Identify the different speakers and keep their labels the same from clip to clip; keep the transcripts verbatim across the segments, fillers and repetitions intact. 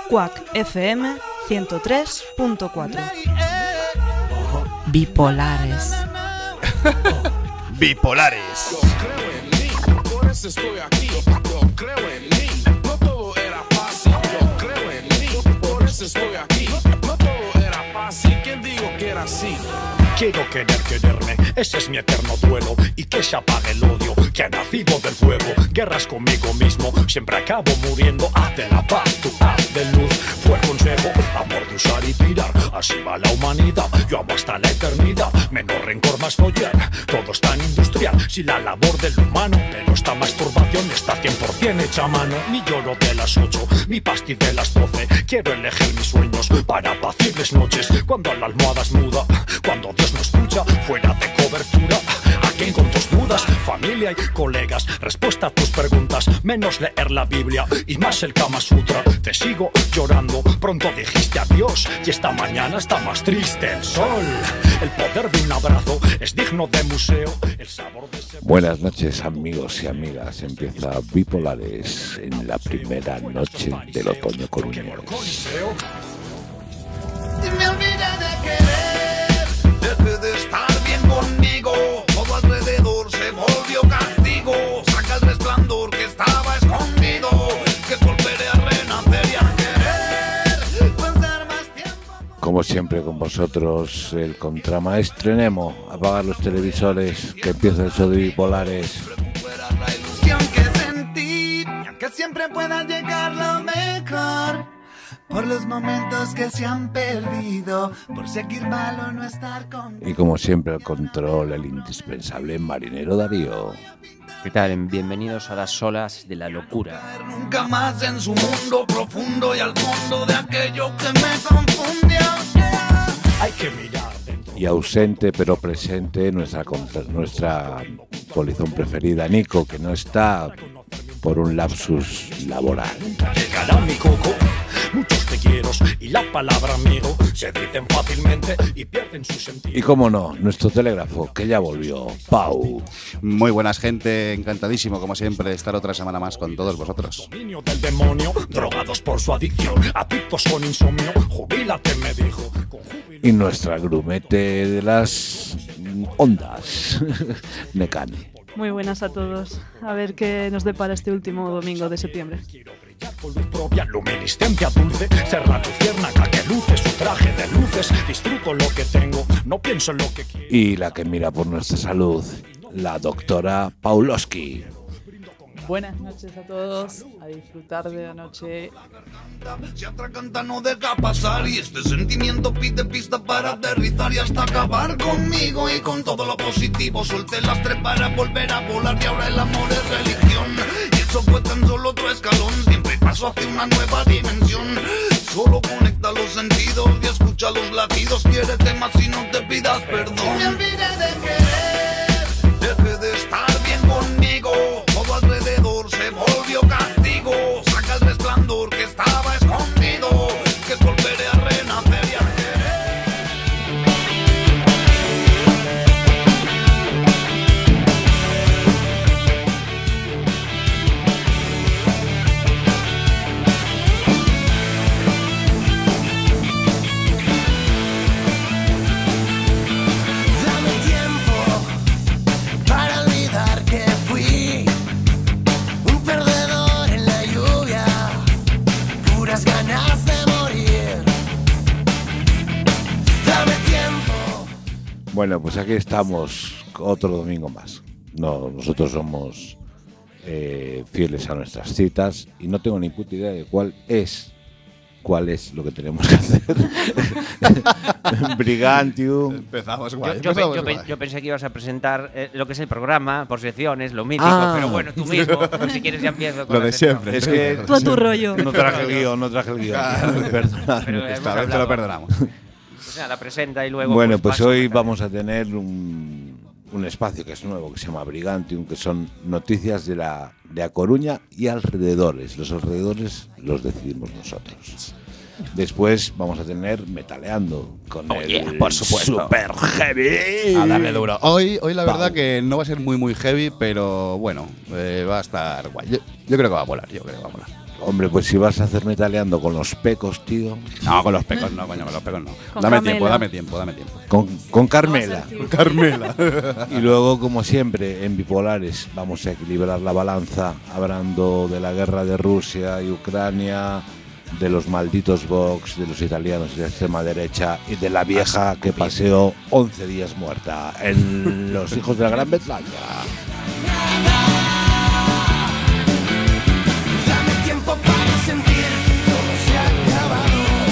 Speaker 1: Quack F M ciento tres punto cuatro.
Speaker 2: Bipolares.
Speaker 3: Bipolares.
Speaker 4: Yo creo en mí, por eso estoy aquí. Yo creo en mí, no todo era fácil. Yo creo en mí, por eso estoy aquí. No todo era fácil. ¿Quién dijo que era así?
Speaker 3: Quiero querer quererme, ese es mi eterno duelo. Y que se apague el odio que ha nacido del fuego. Guerras conmigo mismo, siempre acabo muriendo. Haz de la paz, tú haz de luz. Fue el consejo, amor de usar y tirar. Así va la humanidad, yo amo hasta la eternidad. Menos rencor, más follar, todo es tan industrial. Si la labor del humano, pero esta masturbación está cien por ciento hecha a mano. Ni lloro de las ocho, ni pasti de las doce. Quiero elegir mis sueños para apacibles noches. Cuando la almohada es muda, cuando Dios no escucha, fuera de cobertura. ¿A quién con tus dudas? Familia y colegas, respuesta a tus preguntas. Menos leer la Biblia y más el Kama Sutra. Te sigo llorando, pronto dijiste adiós y esta mañana está más triste el sol. El poder de un abrazo es digno de museo. El sabor de ese...
Speaker 5: Buenas noches, amigos y amigas. Empieza Bipolares en la primera noche del otoño coruñés.
Speaker 6: Y me olvidé de querer, dejé de estar bien conmigo. Todo alrededor se volvió castigo. Saca el resplandor que estaba escondido, que volveré a renacer y a querer pasar más tiempo.
Speaker 5: Como siempre con vosotros, el contramaestre Nemo. Apagar los televisores, que empieza el show de Bipolares.
Speaker 6: Recuperar la ilusión que sentí, y aunque siempre pueda llegar lo mejor, por los momentos que se han perdido, por seguir mal o no estar contigo.
Speaker 5: Y como siempre al control, el indispensable marinero Darío.
Speaker 7: ¿Qué tal? Bienvenidos a las olas de la locura.
Speaker 6: Nunca más en su mundo profundo y al fondo de aquello que me confundió. Yeah.
Speaker 3: Hay que mirar dentro.
Speaker 5: Y ausente pero presente nuestra, contra- nuestra polizón preferida, Nico, que no está por un lapsus laboral.
Speaker 3: Llegará mi coco. Muchos te quiero y la palabra amigo se dicen fácilmente y pierden su sentido.
Speaker 5: Y cómo no, nuestro telégrafo, que ya volvió, Pau.
Speaker 8: Muy buenas, gente, encantadísimo como siempre de estar otra semana más con todos vosotros.
Speaker 3: Dominio del demonio, drogados por su adicción, adictos con insomnio, jubílate me dijo. Con júbilo.
Speaker 5: Y nuestra grumete de las ondas, Necane.
Speaker 1: Muy buenas a todos. A ver qué nos depara este último domingo de septiembre.
Speaker 3: Quiero brillar con luz propia, luminiscencia dulce, ser la luciérnaga que luce su traje de luces. Disfruto lo que tengo, no pienso en lo que quiero.
Speaker 5: Y la que mira por nuestra salud, la doctora Paulowski.
Speaker 9: Buenas noches a todos, a disfrutar de la noche.
Speaker 6: Si otra canta no deja pasar y este sentimiento pide pista para aterrizar y hasta acabar conmigo y con todo lo positivo. Solté el lastre para volver a volar y ahora el amor es religión. Y eso fue tan solo otro escalón, siempre paso hacia una nueva dimensión. Solo conecta los sentidos y escucha los latidos. Quiérete más y no te pidas perdón. Me olvidé de querer, dejé de estar bien conmigo. Todo alrededor se volvió castigo. Saca el resplandor que estaba escondido, que volveré a renacer y a
Speaker 5: Bueno, pues aquí estamos otro domingo más. No, nosotros somos eh, fieles a nuestras citas y no tengo ni puta idea de cuál es cuál es lo que tenemos que hacer. Brigantium.
Speaker 8: Empezamos guay.
Speaker 7: Yo, yo,
Speaker 8: empezamos
Speaker 7: yo,
Speaker 8: guay.
Speaker 7: yo pensé que ibas a presentar eh, lo que es el programa, por secciones, lo mítico,
Speaker 5: Ah.
Speaker 7: pero bueno, tú mismo, si quieres ya empiezo con
Speaker 8: Lo de
Speaker 7: la sección.
Speaker 8: siempre.
Speaker 5: Es que
Speaker 1: Tú a tu rollo.
Speaker 5: no traje el guión, no traje el guión. Perdonadme.
Speaker 7: Pero hemos
Speaker 8: Esta vez te lo
Speaker 7: hablado.
Speaker 8: perdonamos.
Speaker 7: Pues nada, la presenta y luego...
Speaker 5: Bueno, pues
Speaker 7: paso
Speaker 5: hoy
Speaker 7: a-
Speaker 5: vamos a tener un, un espacio que es nuevo, que se llama Brigantium, que son noticias de la de A Coruña y alrededores. Los alrededores los decidimos nosotros. Después vamos a tener Metaleando con
Speaker 8: Oh,
Speaker 5: el
Speaker 8: yeah, por supuesto.
Speaker 5: super heavy.
Speaker 8: A darle duro. Hoy, hoy la
Speaker 5: Pau.
Speaker 8: verdad que no va a ser muy muy heavy, pero bueno, eh, va a estar guay. Yo, yo creo que va a volar, yo creo que va a volar.
Speaker 5: Hombre, pues si vas a hacer metaleando con los pecos, tío.
Speaker 8: No, con los pecos no, coño, con los pecos no.
Speaker 1: Con
Speaker 8: Dame
Speaker 1: Carmela.
Speaker 8: tiempo, dame tiempo, dame tiempo.
Speaker 5: Con, con Carmela.
Speaker 1: Vamos a decir-
Speaker 8: Carmela.
Speaker 5: Y luego, como siempre, en Bipolares vamos a equilibrar la balanza hablando de la guerra de Rusia y Ucrania, de los malditos Vox, de los italianos y de la extrema derecha y de la vieja que paseó once días muerta en Los Hijos de la Gran Bretaña.
Speaker 2: Dame tiempo para sentir que todo se ha acabado.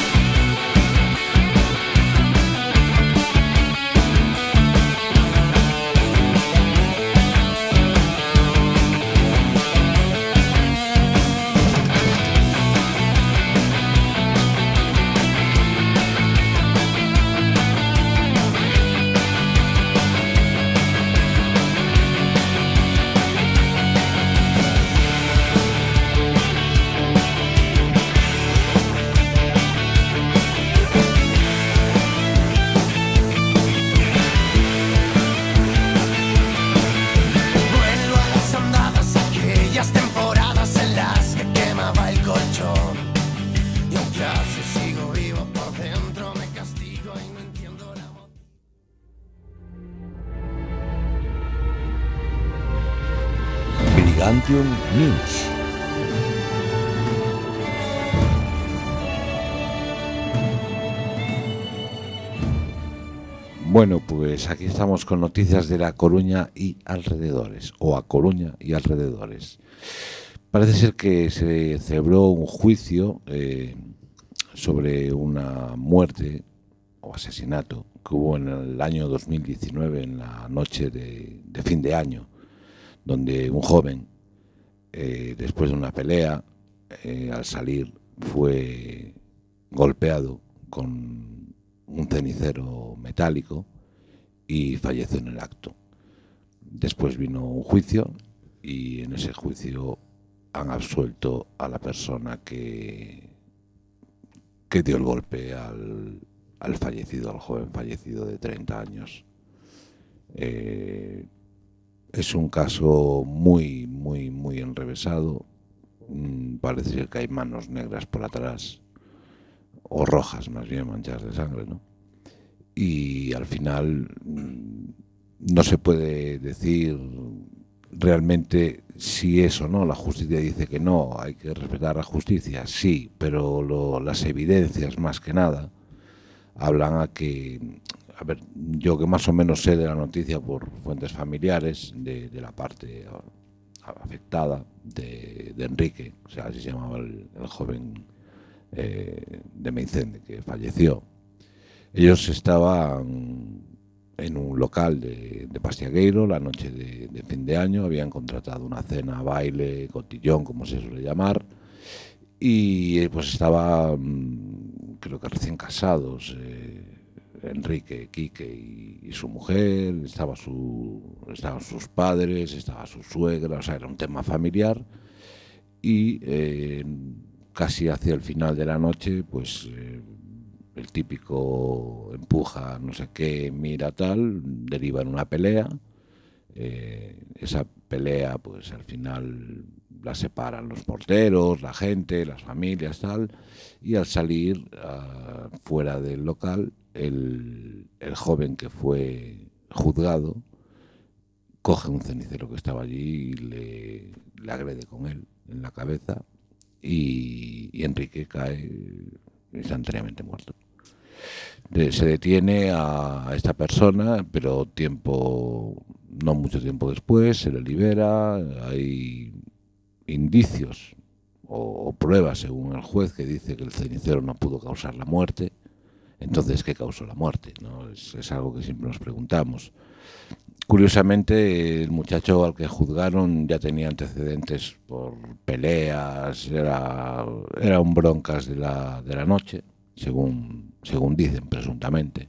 Speaker 2: Vuelvo a las andadas, aquellas temporadas en las que quemaba el colchón. Y aunque así sigo vivo por dentro, me castigo y no entiendo la voz.
Speaker 5: Brigantium News. Bueno, pues aquí estamos con noticias de La Coruña y alrededores, o A Coruña y alrededores. Parece ser que se celebró un juicio eh, sobre una muerte o asesinato que hubo en el año dos mil diecinueve, en la noche de, de fin de año, donde un joven, eh, después de una pelea, eh, al salir fue golpeado con un cenicero metálico y falleció en el acto. Después vino un juicio y en ese juicio han absuelto a la persona que, que dio el golpe al, al fallecido, al joven fallecido de treinta años. Eh, es un caso muy, muy, muy enrevesado. Mm, Parece ser que hay manos negras por atrás, o rojas más bien, manchadas de sangre, ¿no? Y al final mm, no se puede decir realmente si es o no. La justicia dice que no, hay que respetar la justicia, sí, pero lo, las evidencias más que nada hablan a que, a ver, yo que más o menos sé de la noticia por fuentes familiares de, de la parte afectada de, de Enrique, o sea, así se llamaba el, el joven eh, de Meicende que falleció. Ellos estaban en un local de, de Pastiagueiro la noche de, de fin de año, habían contratado una cena, baile, cotillón, como se suele llamar, y pues estaban, creo que recién casados, eh, Enrique, Quique y, y su mujer, estaba su, estaban sus padres, estaba su suegra, o sea, era un tema familiar, y eh, casi hacia el final de la noche, pues eh, el típico empuja, no sé qué, mira tal, deriva en una pelea. Eh, esa pelea, pues al final la separan los porteros, la gente, las familias, tal, y al salir uh, fuera del local, el, el joven que fue juzgado coge un cenicero que estaba allí y le, le agrede con él en la cabeza, y, y Enrique cae instantáneamente muerto. De, se detiene a, a esta persona, pero tiempo, no mucho tiempo después, se le libera. Hay indicios o, o pruebas, según el juez, que dice que el cenicero no pudo causar la muerte. Entonces, ¿qué causó la muerte? ¿No? Es, es algo que siempre nos preguntamos. Curiosamente, el muchacho al que juzgaron ya tenía antecedentes por peleas, era, era un broncas de la, de la noche, según, según dicen, presuntamente.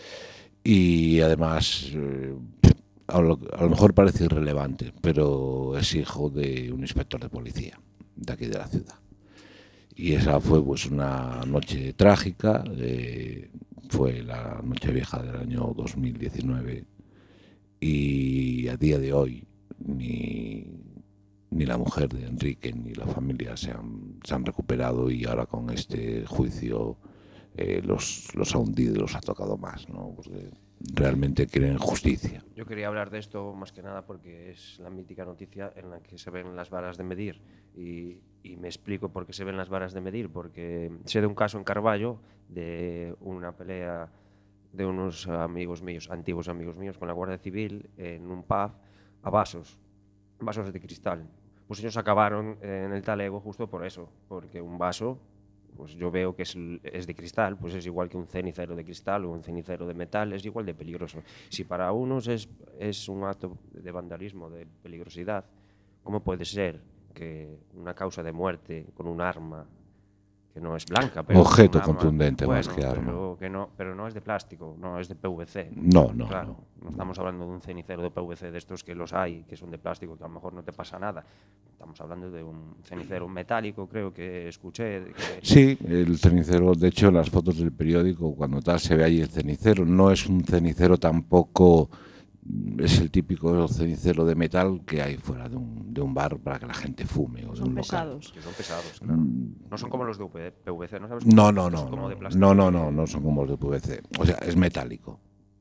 Speaker 5: Y además, eh, a, lo, a lo mejor parece irrelevante, pero es hijo de un inspector de policía de aquí de la ciudad. Y esa fue pues una noche trágica, eh, fue la noche vieja del año dos mil diecinueve, y a día de hoy ni, ni la mujer de Enrique ni la familia se han, se han recuperado, y ahora con este juicio eh, los, los ha hundido y los ha tocado más, ¿no? Porque realmente quieren justicia.
Speaker 10: Yo quería hablar de esto más que nada porque es la mítica noticia en la que se ven las varas de medir, y, y me explico por qué se ven las varas de medir, porque sé de un caso en Carballo de una pelea de unos amigos míos, antiguos amigos míos, con la Guardia Civil en un pub a vasos, vasos de cristal. Pues ellos acabaron en el talego justo por eso, porque un vaso, pues yo veo que es, es de cristal, pues es igual que un cenicero de cristal o un cenicero de metal, es igual de peligroso. Si para unos es, es un acto de vandalismo, de peligrosidad, ¿cómo puede ser que una causa de muerte con un arma que no es blanca, pero
Speaker 5: objeto
Speaker 10: un arma,
Speaker 5: contundente,
Speaker 10: bueno,
Speaker 5: más que arma,
Speaker 10: pero, que no, pero no es de plástico, no es de P V C?
Speaker 5: No, no,
Speaker 10: claro,
Speaker 5: no.
Speaker 10: No estamos hablando de un cenicero de P V C de estos que los hay, que son de plástico, que a lo mejor no te pasa nada. Estamos hablando de un cenicero metálico, creo que escuché. Que...
Speaker 5: Sí, el cenicero, de hecho, en las fotos del periódico, cuando tal se ve ahí el cenicero, no es un cenicero tampoco, es el típico cenicero de metal que hay fuera de un, de un bar para que la gente fume, o de
Speaker 1: Son
Speaker 5: un
Speaker 1: pesados.
Speaker 5: local.
Speaker 10: Que son pesados, claro. No son como los de P V C, ¿no sabes?
Speaker 5: No, no, no,
Speaker 10: son como
Speaker 5: no,
Speaker 10: de plástico.
Speaker 5: no, no, no, no son como los de P V C. O sea, es metálico.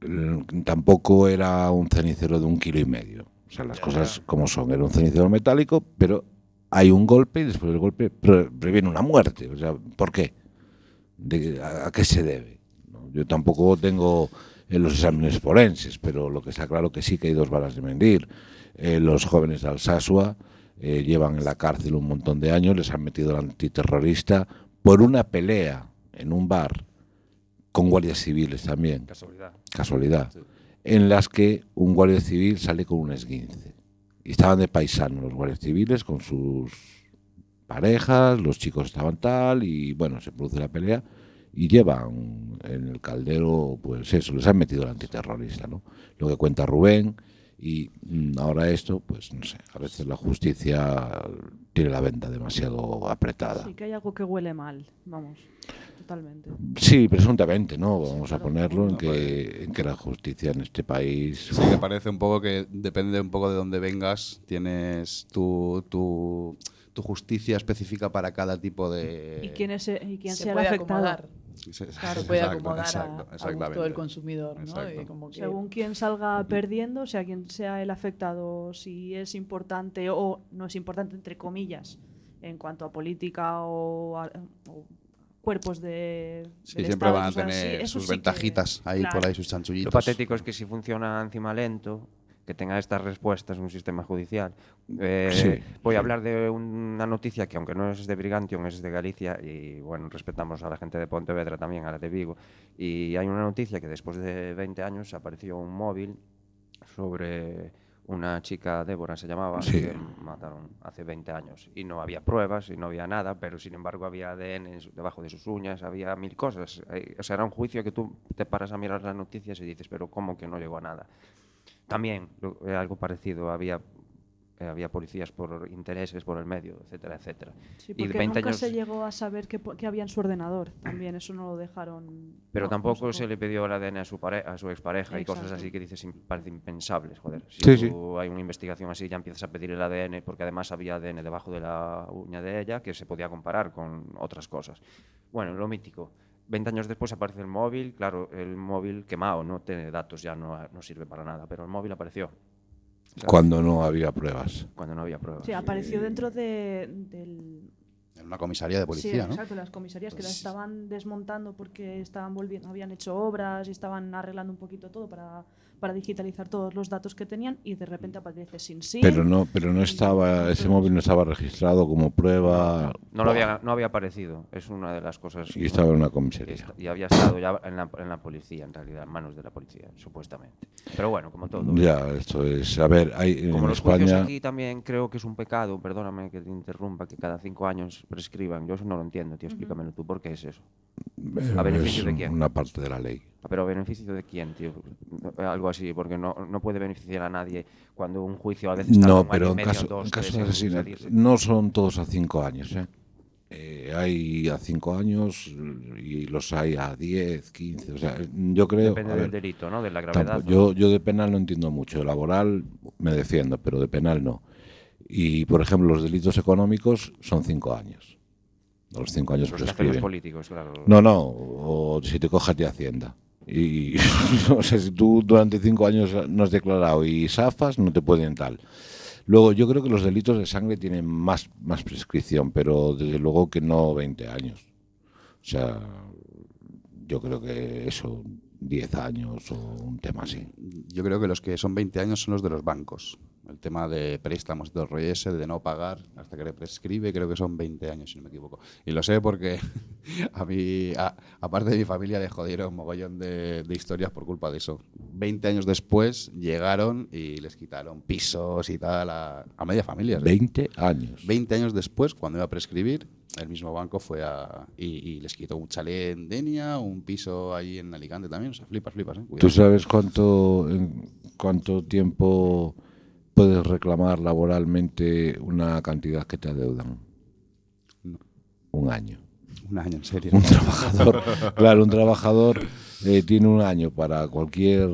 Speaker 5: Tampoco era un cenicero de un kilo y medio. O sea, las cosas como son. Era un cenicero metálico, pero hay un golpe y después del golpe pre previene una muerte. O sea, ¿por qué? ¿De, a, ¿A qué se debe? ¿No? Yo tampoco tengo en los exámenes forenses, pero lo que está claro que sí que hay dos balas de medir. Eh, los jóvenes de Alsasua eh, llevan en la cárcel un montón de años, les han metido el antiterrorista por una pelea en un bar con guardias civiles también.
Speaker 10: Casualidad.
Speaker 5: Casualidad.
Speaker 10: Sí.
Speaker 5: En las que un guardia civil sale con un esguince. Y estaban de paisano los guardias civiles con sus parejas, los chicos estaban tal, y bueno, se produce la pelea y llevan en el caldero, pues eso, les han metido el antiterrorista, ¿no? Lo que cuenta Rubén, y mm, ahora esto, pues no sé, a veces la justicia tiene la venda demasiado apretada.
Speaker 1: Sí, que hay algo que huele mal, vamos, totalmente.
Speaker 5: Sí, presuntamente, ¿no? Vamos a ponerlo en que, en que la justicia en este país...
Speaker 8: Sí, que parece un poco que depende un poco de dónde vengas, tienes tu, tu, tu justicia específica para cada tipo de...
Speaker 1: ¿Y quién, es, y quién
Speaker 9: se
Speaker 1: sea el
Speaker 9: puede
Speaker 1: afectado?
Speaker 9: acomodar.
Speaker 1: Claro,
Speaker 9: puede
Speaker 8: Exacto,
Speaker 9: acomodar
Speaker 8: exacto,
Speaker 9: a, a
Speaker 8: exactamente.
Speaker 9: gusto del consumidor, ¿no?
Speaker 8: Exacto.
Speaker 9: Y como que-
Speaker 1: Según quien salga perdiendo, o sea, quien sea el afectado, si es importante o no es importante, entre comillas, en cuanto a política o, a, o cuerpos de.
Speaker 8: Sí,
Speaker 1: del
Speaker 8: siempre
Speaker 1: Estado,
Speaker 8: van a
Speaker 1: cosas así,
Speaker 8: tener
Speaker 1: eso
Speaker 8: sus
Speaker 1: sí que-
Speaker 8: ventajitas ahí
Speaker 1: claro.
Speaker 8: por ahí, sus chanchullitos.
Speaker 10: Lo patético es que si funciona encima lento, que tenga estas respuestas un sistema judicial. Eh,
Speaker 5: Sí,
Speaker 10: voy a
Speaker 5: sí.
Speaker 10: hablar de una noticia que, aunque no es de Brigantium, es de Galicia, y bueno, respetamos a la gente de Pontevedra también, a la de Vigo. Y hay una noticia que después de veinte años apareció un móvil sobre una chica, Débora se llamaba,
Speaker 5: Sí.
Speaker 10: que mataron hace veinte años. Y no había pruebas y no había nada, pero sin embargo había A D N en su- debajo de sus uñas, había mil cosas. Eh, O sea, era un juicio que tú te paras a mirar las noticias y dices, pero ¿cómo que no llegó a nada? También lo- eh, algo parecido, había, eh, había policías por intereses, por el medio, etcétera, etcétera.
Speaker 1: Sí,
Speaker 10: Y de
Speaker 1: porque
Speaker 10: veinte
Speaker 1: nunca
Speaker 10: años,
Speaker 1: se llegó a saber qué, po- qué había en su ordenador. También eso no lo dejaron.
Speaker 10: pero
Speaker 1: no,
Speaker 10: tampoco
Speaker 1: no
Speaker 10: se le pidió el A D N a su, pare- a su expareja y cosas
Speaker 1: Exacto.
Speaker 10: así que dices im- parece impensables, joder. Si
Speaker 5: Sí,
Speaker 10: tú hay una investigación así, ya empiezas a pedir el A D N, porque además había A D N debajo de la uña de ella que se podía comparar con otras cosas. Bueno, lo mítico. veinte años después aparece el móvil, claro, el móvil quemado, no tiene datos, ya no, no sirve para nada, pero el móvil apareció. ¿Sabes?
Speaker 5: Cuando no había pruebas.
Speaker 10: Cuando no había pruebas.
Speaker 1: Sí, apareció dentro de, del.
Speaker 8: En una comisaría de
Speaker 1: Sí,
Speaker 8: policía, ¿no?
Speaker 1: exacto, las comisarías que las
Speaker 8: Pues-
Speaker 1: estaban desmontando porque estaban volviendo, habían hecho obras y estaban arreglando un poquito todo para, para digitalizar todos los datos que tenían, y de repente aparece sin sí.
Speaker 5: Pero no, pero no estaba, ese móvil no estaba registrado como prueba.
Speaker 10: No, lo había, no había aparecido, es una de las cosas.
Speaker 5: Y estaba en una
Speaker 10: Y,
Speaker 5: comisaría.
Speaker 10: esta- y había estado ya en la, en la policía, en realidad, en manos de la policía, supuestamente. Pero bueno, como todo.
Speaker 5: Ya, esto es. A ver, hay
Speaker 10: Como
Speaker 5: en
Speaker 10: los juicios
Speaker 5: España.
Speaker 10: aquí también creo que es un pecado, perdóname que te interrumpa, que cada cinco años prescriban. Yo eso no lo entiendo, tío, explícamelo tú, ¿por qué es eso? ¿A beneficio
Speaker 5: es
Speaker 10: de quién?
Speaker 5: una parte de la ley.
Speaker 10: Pero ¿a beneficio de quién, tío? Algo así, porque no, no puede beneficiar a nadie cuando un juicio a veces tarda
Speaker 5: No,
Speaker 10: un
Speaker 5: pero
Speaker 10: año y
Speaker 5: en
Speaker 10: medio,
Speaker 5: caso,
Speaker 10: dos,
Speaker 5: en caso
Speaker 10: tres
Speaker 5: de
Speaker 10: en
Speaker 5: asesinato,
Speaker 10: salirse.
Speaker 5: no son todos a cinco años. ¿eh? Eh, hay a cinco años y los hay a diez, quince. O sea, yo creo.
Speaker 10: Depende
Speaker 5: a
Speaker 10: del
Speaker 5: ver,
Speaker 10: delito, ¿no? De la
Speaker 5: tampoco-
Speaker 10: gravedad. ¿no?
Speaker 5: yo, yo de penal no entiendo mucho. De laboral me defiendo, pero de penal no. Y, por ejemplo, los delitos económicos son cinco años. A los cinco años
Speaker 10: Los que hacen
Speaker 5: prescriben.
Speaker 10: los políticos, claro.
Speaker 5: No, no, o si te cojas de Hacienda. Y, o sea, si tú durante cinco años no has declarado y zafas, no te pueden tal. Luego, yo creo que los delitos de sangre tienen más, más prescripción, pero desde luego que no veinte años. O sea, yo creo que eso, diez años o un tema así.
Speaker 8: Yo creo que los que son veinte años son los de los bancos. El tema de préstamos y todo el rollo ese, de no pagar hasta que le prescribe, creo que son veinte años, si no me equivoco. Y lo sé porque a mí, a, aparte de mi familia, le jodieron un mogollón de, de historias por culpa de eso. veinte años después llegaron y les quitaron pisos y tal a, a media familia. ¿Sí?
Speaker 5: veinte años.
Speaker 8: veinte años después, cuando iba a prescribir, el mismo banco fue a... Y, y les quitó un chalet en Denia, un piso ahí en Alicante también. O sea, flipas, flipas, ¿eh? Cuidado.
Speaker 5: ¿Tú sabes cuánto, en cuánto tiempo puedes reclamar laboralmente una cantidad que te adeudan?
Speaker 8: No.
Speaker 5: Un año.
Speaker 8: Un año, en serio.
Speaker 5: Un trabajador, claro, un trabajador eh, tiene un año para cualquier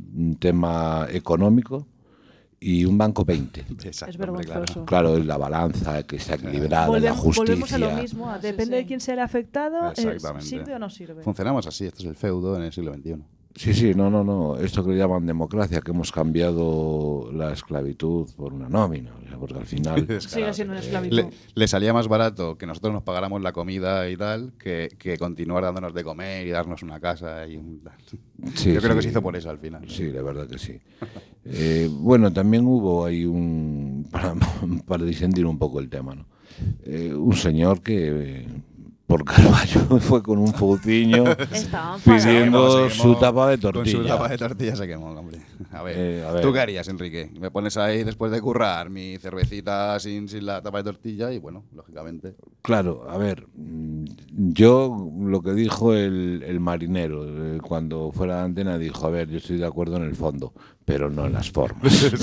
Speaker 5: tema económico y un banco veinte.
Speaker 1: Es vergonzoso.
Speaker 5: Claro, es la balanza que está equilibrada,
Speaker 1: Volvemos,
Speaker 5: la justicia.
Speaker 1: volvemos a lo mismo, a- depende de quién sea el afectado, eh,
Speaker 8: Exactamente.
Speaker 1: ¿sirve o no sirve?
Speaker 8: Funcionamos así, esto es el feudo en el siglo veintiuno.
Speaker 5: Sí, sí, no, no, no. Esto que le llaman democracia, que hemos cambiado la esclavitud por una nómina, o sea, porque al final...
Speaker 1: Sigue siendo una esclavitud.
Speaker 8: Le, le salía más barato que nosotros nos pagáramos la comida y tal, que, que continuar dándonos de comer y darnos una casa y un tal.
Speaker 5: Sí,
Speaker 8: Yo creo
Speaker 5: sí.
Speaker 8: que se hizo por eso al final.
Speaker 5: Sí, la verdad que sí. Eh, bueno, también hubo ahí un... Para, para disentir un poco el tema, ¿no? Eh, un señor que... eh, por Carballo fue con un fouciño
Speaker 1: Estaba enfadado.
Speaker 5: pidiendo
Speaker 8: Se quemó
Speaker 5: su tapa de
Speaker 8: Con
Speaker 5: tortilla.
Speaker 8: su tapa de tortilla se quemó, hombre. A ver,
Speaker 5: Eh, a ver.
Speaker 8: ¿tú qué harías, Enrique? Me pones ahí después de currar mi cervecita sin, sin la tapa de tortilla y bueno, lógicamente.
Speaker 5: Claro, a ver, mm, yo lo que dijo el, el marinero eh, cuando fuera de antena dijo, a ver, yo estoy de acuerdo en el fondo, pero no en las formas.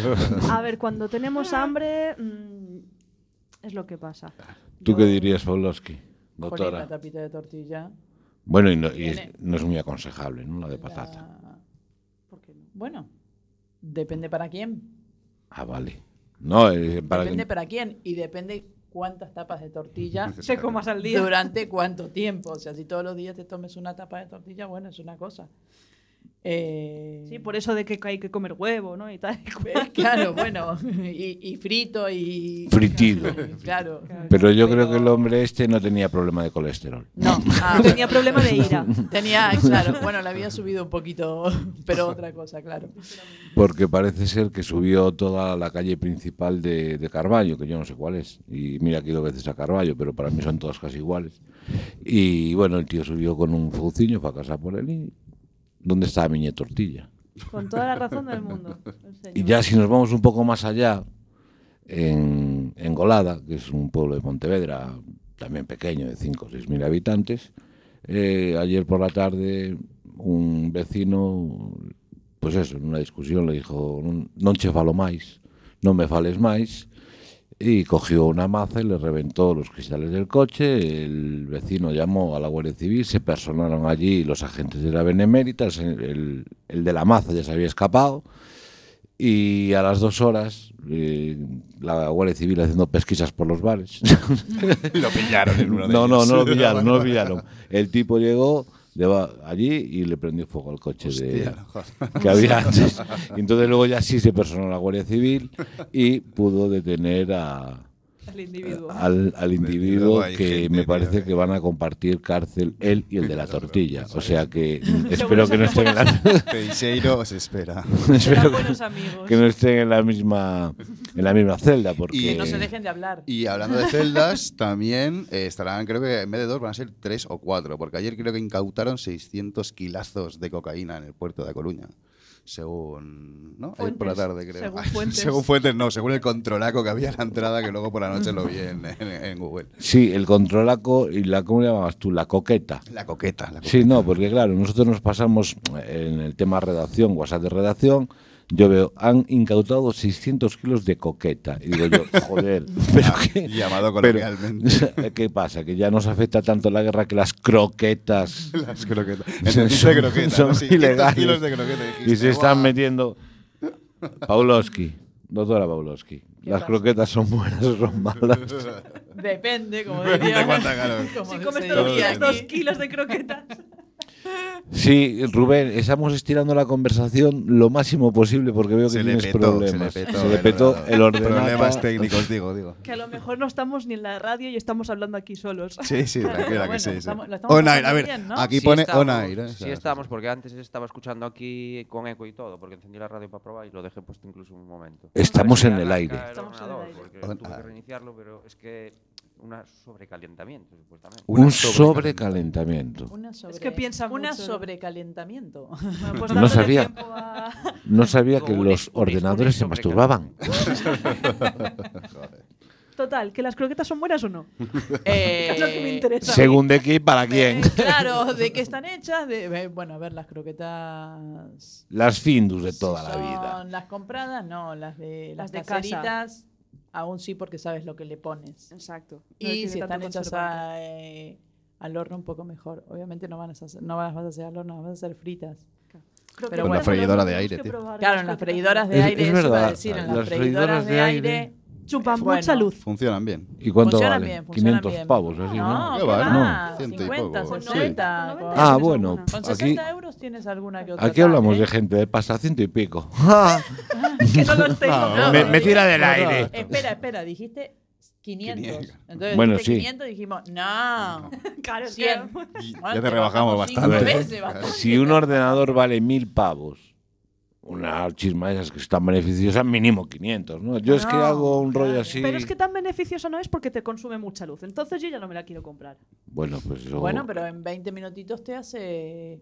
Speaker 1: A ver, cuando tenemos hambre, mm, es lo que pasa.
Speaker 5: ¿Tú
Speaker 1: Yo-
Speaker 5: qué dirías, Pawlowski,
Speaker 9: Jolín,
Speaker 5: doctora?
Speaker 9: la tapita de tortilla.
Speaker 5: Bueno, y no, y es-
Speaker 9: Viene.
Speaker 5: no es muy aconsejable, ¿no? La de patata.
Speaker 9: la- ¿Por qué no? Bueno, depende para quién.
Speaker 5: Ah, vale. No, eh, para
Speaker 9: Depende
Speaker 5: que-
Speaker 9: para quién y depende cuántas tapas de tortilla
Speaker 1: Te comas al día.
Speaker 9: durante cuánto tiempo. O sea, si todos los días te tomes una tapa de tortilla, bueno, es una cosa. Eh,
Speaker 1: Sí, por eso de que hay que comer huevo, ¿no? Y tal.
Speaker 9: eh, claro, bueno, y, y frito y...
Speaker 5: Fritido.
Speaker 9: Claro.
Speaker 5: Pero yo creo que el hombre este no tenía problema de colesterol.
Speaker 9: No, ah,
Speaker 1: Tenía problema de ira.
Speaker 9: tenía, claro, bueno, le había subido un poquito, pero otra cosa, claro.
Speaker 5: Porque parece ser que subió toda la calle principal de, de Carballo, que yo no sé cuál es. Y mira que he ido veces a Carballo, pero para mí son todas casi iguales. Y bueno, el tío subió con un fouciño, fue a casa por él y... ¿Dónde está Miñe Tortilla?
Speaker 1: Con toda la razón del mundo. el señor.
Speaker 5: Y ya si nos vamos un poco más allá, en, en Golada, que es un pueblo de Pontevedra, también pequeño, de cinco o seis mil habitantes, eh, ayer por la tarde un vecino, pues eso, en una discusión le dijo, non che falo máis, non me fales máis, y cogió una maza y le reventó los cristales del coche. El vecino llamó a la Guardia Civil, se personaron allí los agentes de la Benemérita, el, se- el- el de la maza ya se había escapado, y a las dos horas eh, la Guardia Civil haciendo pesquisas por los bares.
Speaker 8: Lo pillaron en uno de
Speaker 5: No, no,
Speaker 8: ellos.
Speaker 5: no lo pillaron, no lo pillaron. El tipo llegó de ba- allí y le prendió fuego al coche de,
Speaker 8: Hostia, no jodas.
Speaker 5: que había antes. Y entonces luego ya sí se personó la Guardia Civil y pudo detener a,
Speaker 1: El individuo.
Speaker 5: al, al individuo
Speaker 8: Luego hay
Speaker 5: que
Speaker 8: gente,
Speaker 5: me parece
Speaker 8: mira.
Speaker 5: que van a compartir cárcel él y el de la tortilla. O sea que
Speaker 1: Seguro
Speaker 5: espero que no estén en la,
Speaker 8: Teixeiro os espera.
Speaker 5: espero
Speaker 1: Serán
Speaker 5: que-
Speaker 1: buenos amigos.
Speaker 5: que no estén en la misma en la misma celda porque
Speaker 8: Y
Speaker 9: Que no se dejen de hablar.
Speaker 8: Y hablando de celdas, también eh, estarán, creo que en vez de dos van a ser tres o cuatro, porque ayer creo que incautaron seiscientos kilazos de cocaína en el puerto de A Coruña. Según, ¿no? Ayer por la
Speaker 1: Fuentes,
Speaker 8: tarde, creo.
Speaker 1: según
Speaker 8: Ay,
Speaker 1: fuentes.
Speaker 8: según fuentes, no, según el controlaco que había en la entrada, que luego por la noche lo vi en, en- en Google.
Speaker 5: sí, el controlaco y la ¿cómo le llamabas tú? La coqueta.
Speaker 8: La coqueta. La coqueta.
Speaker 5: Sí, no, porque claro, nosotros nos pasamos en el tema redacción, WhatsApp de redacción, yo veo, han incautado seiscientos kilos de coqueta. Y digo yo, joder, pero qué...
Speaker 8: Llamado
Speaker 5: pero,
Speaker 8: coloquialmente.
Speaker 5: ¿qué pasa? Que ya nos afecta tanto la guerra que las croquetas
Speaker 8: Las croquetas.
Speaker 5: son,
Speaker 8: Entendiste croqueta,
Speaker 5: son
Speaker 8: ¿no? seiscientos
Speaker 5: ilegales
Speaker 8: kilos de croqueta,
Speaker 5: y
Speaker 8: dijiste,
Speaker 5: se están
Speaker 8: "Buah".
Speaker 5: metiendo... Pawlowski, Doctora Pavlovsky, ¿las
Speaker 9: pasa?
Speaker 5: croquetas son buenas o son malas?
Speaker 9: Depende, como diría.
Speaker 8: ¿De cuánta calor?
Speaker 9: como
Speaker 1: Si comes
Speaker 9: se
Speaker 1: todos los
Speaker 9: diría
Speaker 1: días dos
Speaker 9: aquí.
Speaker 1: kilos de croquetas.
Speaker 5: Sí, Rubén, estamos estirando la conversación lo máximo posible porque veo que
Speaker 8: Se le
Speaker 5: tienes
Speaker 8: petó,
Speaker 5: problemas.
Speaker 8: se le petó
Speaker 5: Se le
Speaker 8: el
Speaker 5: petó
Speaker 8: ordenador.
Speaker 5: el ordenador.
Speaker 8: Problemas técnicos, digo, digo.
Speaker 1: Que a lo mejor no estamos ni en la radio y estamos hablando aquí solos.
Speaker 8: Sí, sí, tranquila,
Speaker 9: Pero
Speaker 8: que
Speaker 9: bueno,
Speaker 8: sí, sí.
Speaker 9: estamos- la estamos
Speaker 8: On air,
Speaker 9: pasando
Speaker 8: a ver,
Speaker 9: bien, ¿no?
Speaker 8: aquí
Speaker 10: Sí
Speaker 8: pone
Speaker 10: estamos,
Speaker 8: on air. ¿eh?
Speaker 10: Sí
Speaker 8: O sea,
Speaker 10: estamos, porque antes estaba escuchando aquí con eco y todo, porque encendí la radio para probar y lo dejé puesto incluso un momento.
Speaker 5: Estamos
Speaker 10: A ver si
Speaker 5: en el
Speaker 10: arranca
Speaker 5: aire.
Speaker 10: el
Speaker 1: Estamos en el
Speaker 10: ordenador,
Speaker 1: aire.
Speaker 10: porque
Speaker 8: On
Speaker 10: tuve que
Speaker 8: air.
Speaker 10: reiniciarlo, pero es que un sobrecalentamiento, supuestamente.
Speaker 8: Una
Speaker 5: Un
Speaker 8: sobrecalentamiento.
Speaker 5: sobrecalentamiento.
Speaker 9: Una sobre,
Speaker 1: Es que piensa
Speaker 9: Una
Speaker 1: mucho, ¿no?
Speaker 9: sobrecalentamiento.
Speaker 1: Bueno, pues
Speaker 5: No
Speaker 1: dándole
Speaker 5: sabía.
Speaker 1: tiempo a-
Speaker 5: No sabía que
Speaker 10: Un
Speaker 5: los
Speaker 10: ex- un ex-
Speaker 5: ordenadores se
Speaker 10: un ex
Speaker 5: masturbaban.
Speaker 1: Total, ¿que las croquetas son buenas o no?
Speaker 9: Eh,
Speaker 1: Es lo que me interesa.
Speaker 5: Según de qué y para quién.
Speaker 9: eh, claro, ¿de qué están hechas? De, eh, bueno, a ver, las croquetas.
Speaker 5: Las Findus de toda
Speaker 9: si
Speaker 5: la vida.
Speaker 9: son las compradas, no, las de las,
Speaker 1: Las de
Speaker 9: caseritas, aún sí porque sabes lo que le pones.
Speaker 1: Exacto. No
Speaker 9: Y
Speaker 1: tiene
Speaker 9: si
Speaker 1: tanto
Speaker 9: están hechas
Speaker 1: conservante.
Speaker 9: a, eh, al horno un poco mejor. Obviamente no van a hacer, no las vas a hacer al horno, las vas a hacer fritas.
Speaker 1: Creo que
Speaker 9: Pero
Speaker 8: Con la
Speaker 9: bueno,
Speaker 8: freidora de
Speaker 1: tenemos
Speaker 8: aire,
Speaker 1: que
Speaker 8: tío.
Speaker 1: probar
Speaker 9: Claro,
Speaker 1: las
Speaker 9: en las
Speaker 1: croquetas.
Speaker 9: freidoras de
Speaker 5: Es-
Speaker 9: aire,
Speaker 5: es
Speaker 9: eso iba a
Speaker 5: verdad,
Speaker 9: decir, en
Speaker 5: las
Speaker 9: las freidoras de aire.
Speaker 1: Chupan
Speaker 9: Bueno,
Speaker 1: mucha luz.
Speaker 8: Funcionan bien.
Speaker 5: ¿Y cuánto
Speaker 9: funcionan
Speaker 5: vale?
Speaker 9: bien, funcionan
Speaker 5: quinientos
Speaker 9: bien.
Speaker 5: pavos, así, ¿no?
Speaker 9: No,
Speaker 8: ¿Qué
Speaker 9: ¿qué
Speaker 8: va?
Speaker 9: va?
Speaker 8: No, ciento y
Speaker 9: cincuenta,
Speaker 8: poco.
Speaker 9: sesenta.
Speaker 1: Sí.
Speaker 9: con-
Speaker 5: Ah,
Speaker 1: ¿Tienes
Speaker 5: bueno,
Speaker 1: alguna?
Speaker 9: Con
Speaker 5: aquí,
Speaker 9: sesenta euros tienes alguna que otra.
Speaker 5: aquí
Speaker 9: tal,
Speaker 5: hablamos
Speaker 9: ¿eh?
Speaker 5: de gente de pasta ciento y pico.
Speaker 1: Que no los tengo.
Speaker 9: No,
Speaker 5: me,
Speaker 9: no,
Speaker 5: me
Speaker 9: no,
Speaker 5: tira del
Speaker 8: no, no.
Speaker 5: aire.
Speaker 9: Espera, espera, dijiste quinientos.
Speaker 8: quinientos.
Speaker 9: Entonces
Speaker 5: Bueno,
Speaker 9: dijiste
Speaker 5: sí.
Speaker 9: quinientos y dijimos, no,
Speaker 1: Claro, es que-
Speaker 9: cien.
Speaker 8: Ya te rebajamos
Speaker 9: cinco
Speaker 8: bastante.
Speaker 9: veces, bastante.
Speaker 5: Si un ordenador vale mil pavos, una chisma de esas que es tan beneficiosa, mínimo quinientos, ¿no? Yo es que
Speaker 9: No,
Speaker 5: hago un rollo
Speaker 9: claro.
Speaker 5: así.
Speaker 1: Pero es que tan beneficioso no es porque te consume mucha luz. Entonces yo ya no me la quiero comprar.
Speaker 5: Bueno, pues yo...
Speaker 9: Bueno, pero en veinte minutitos te hace.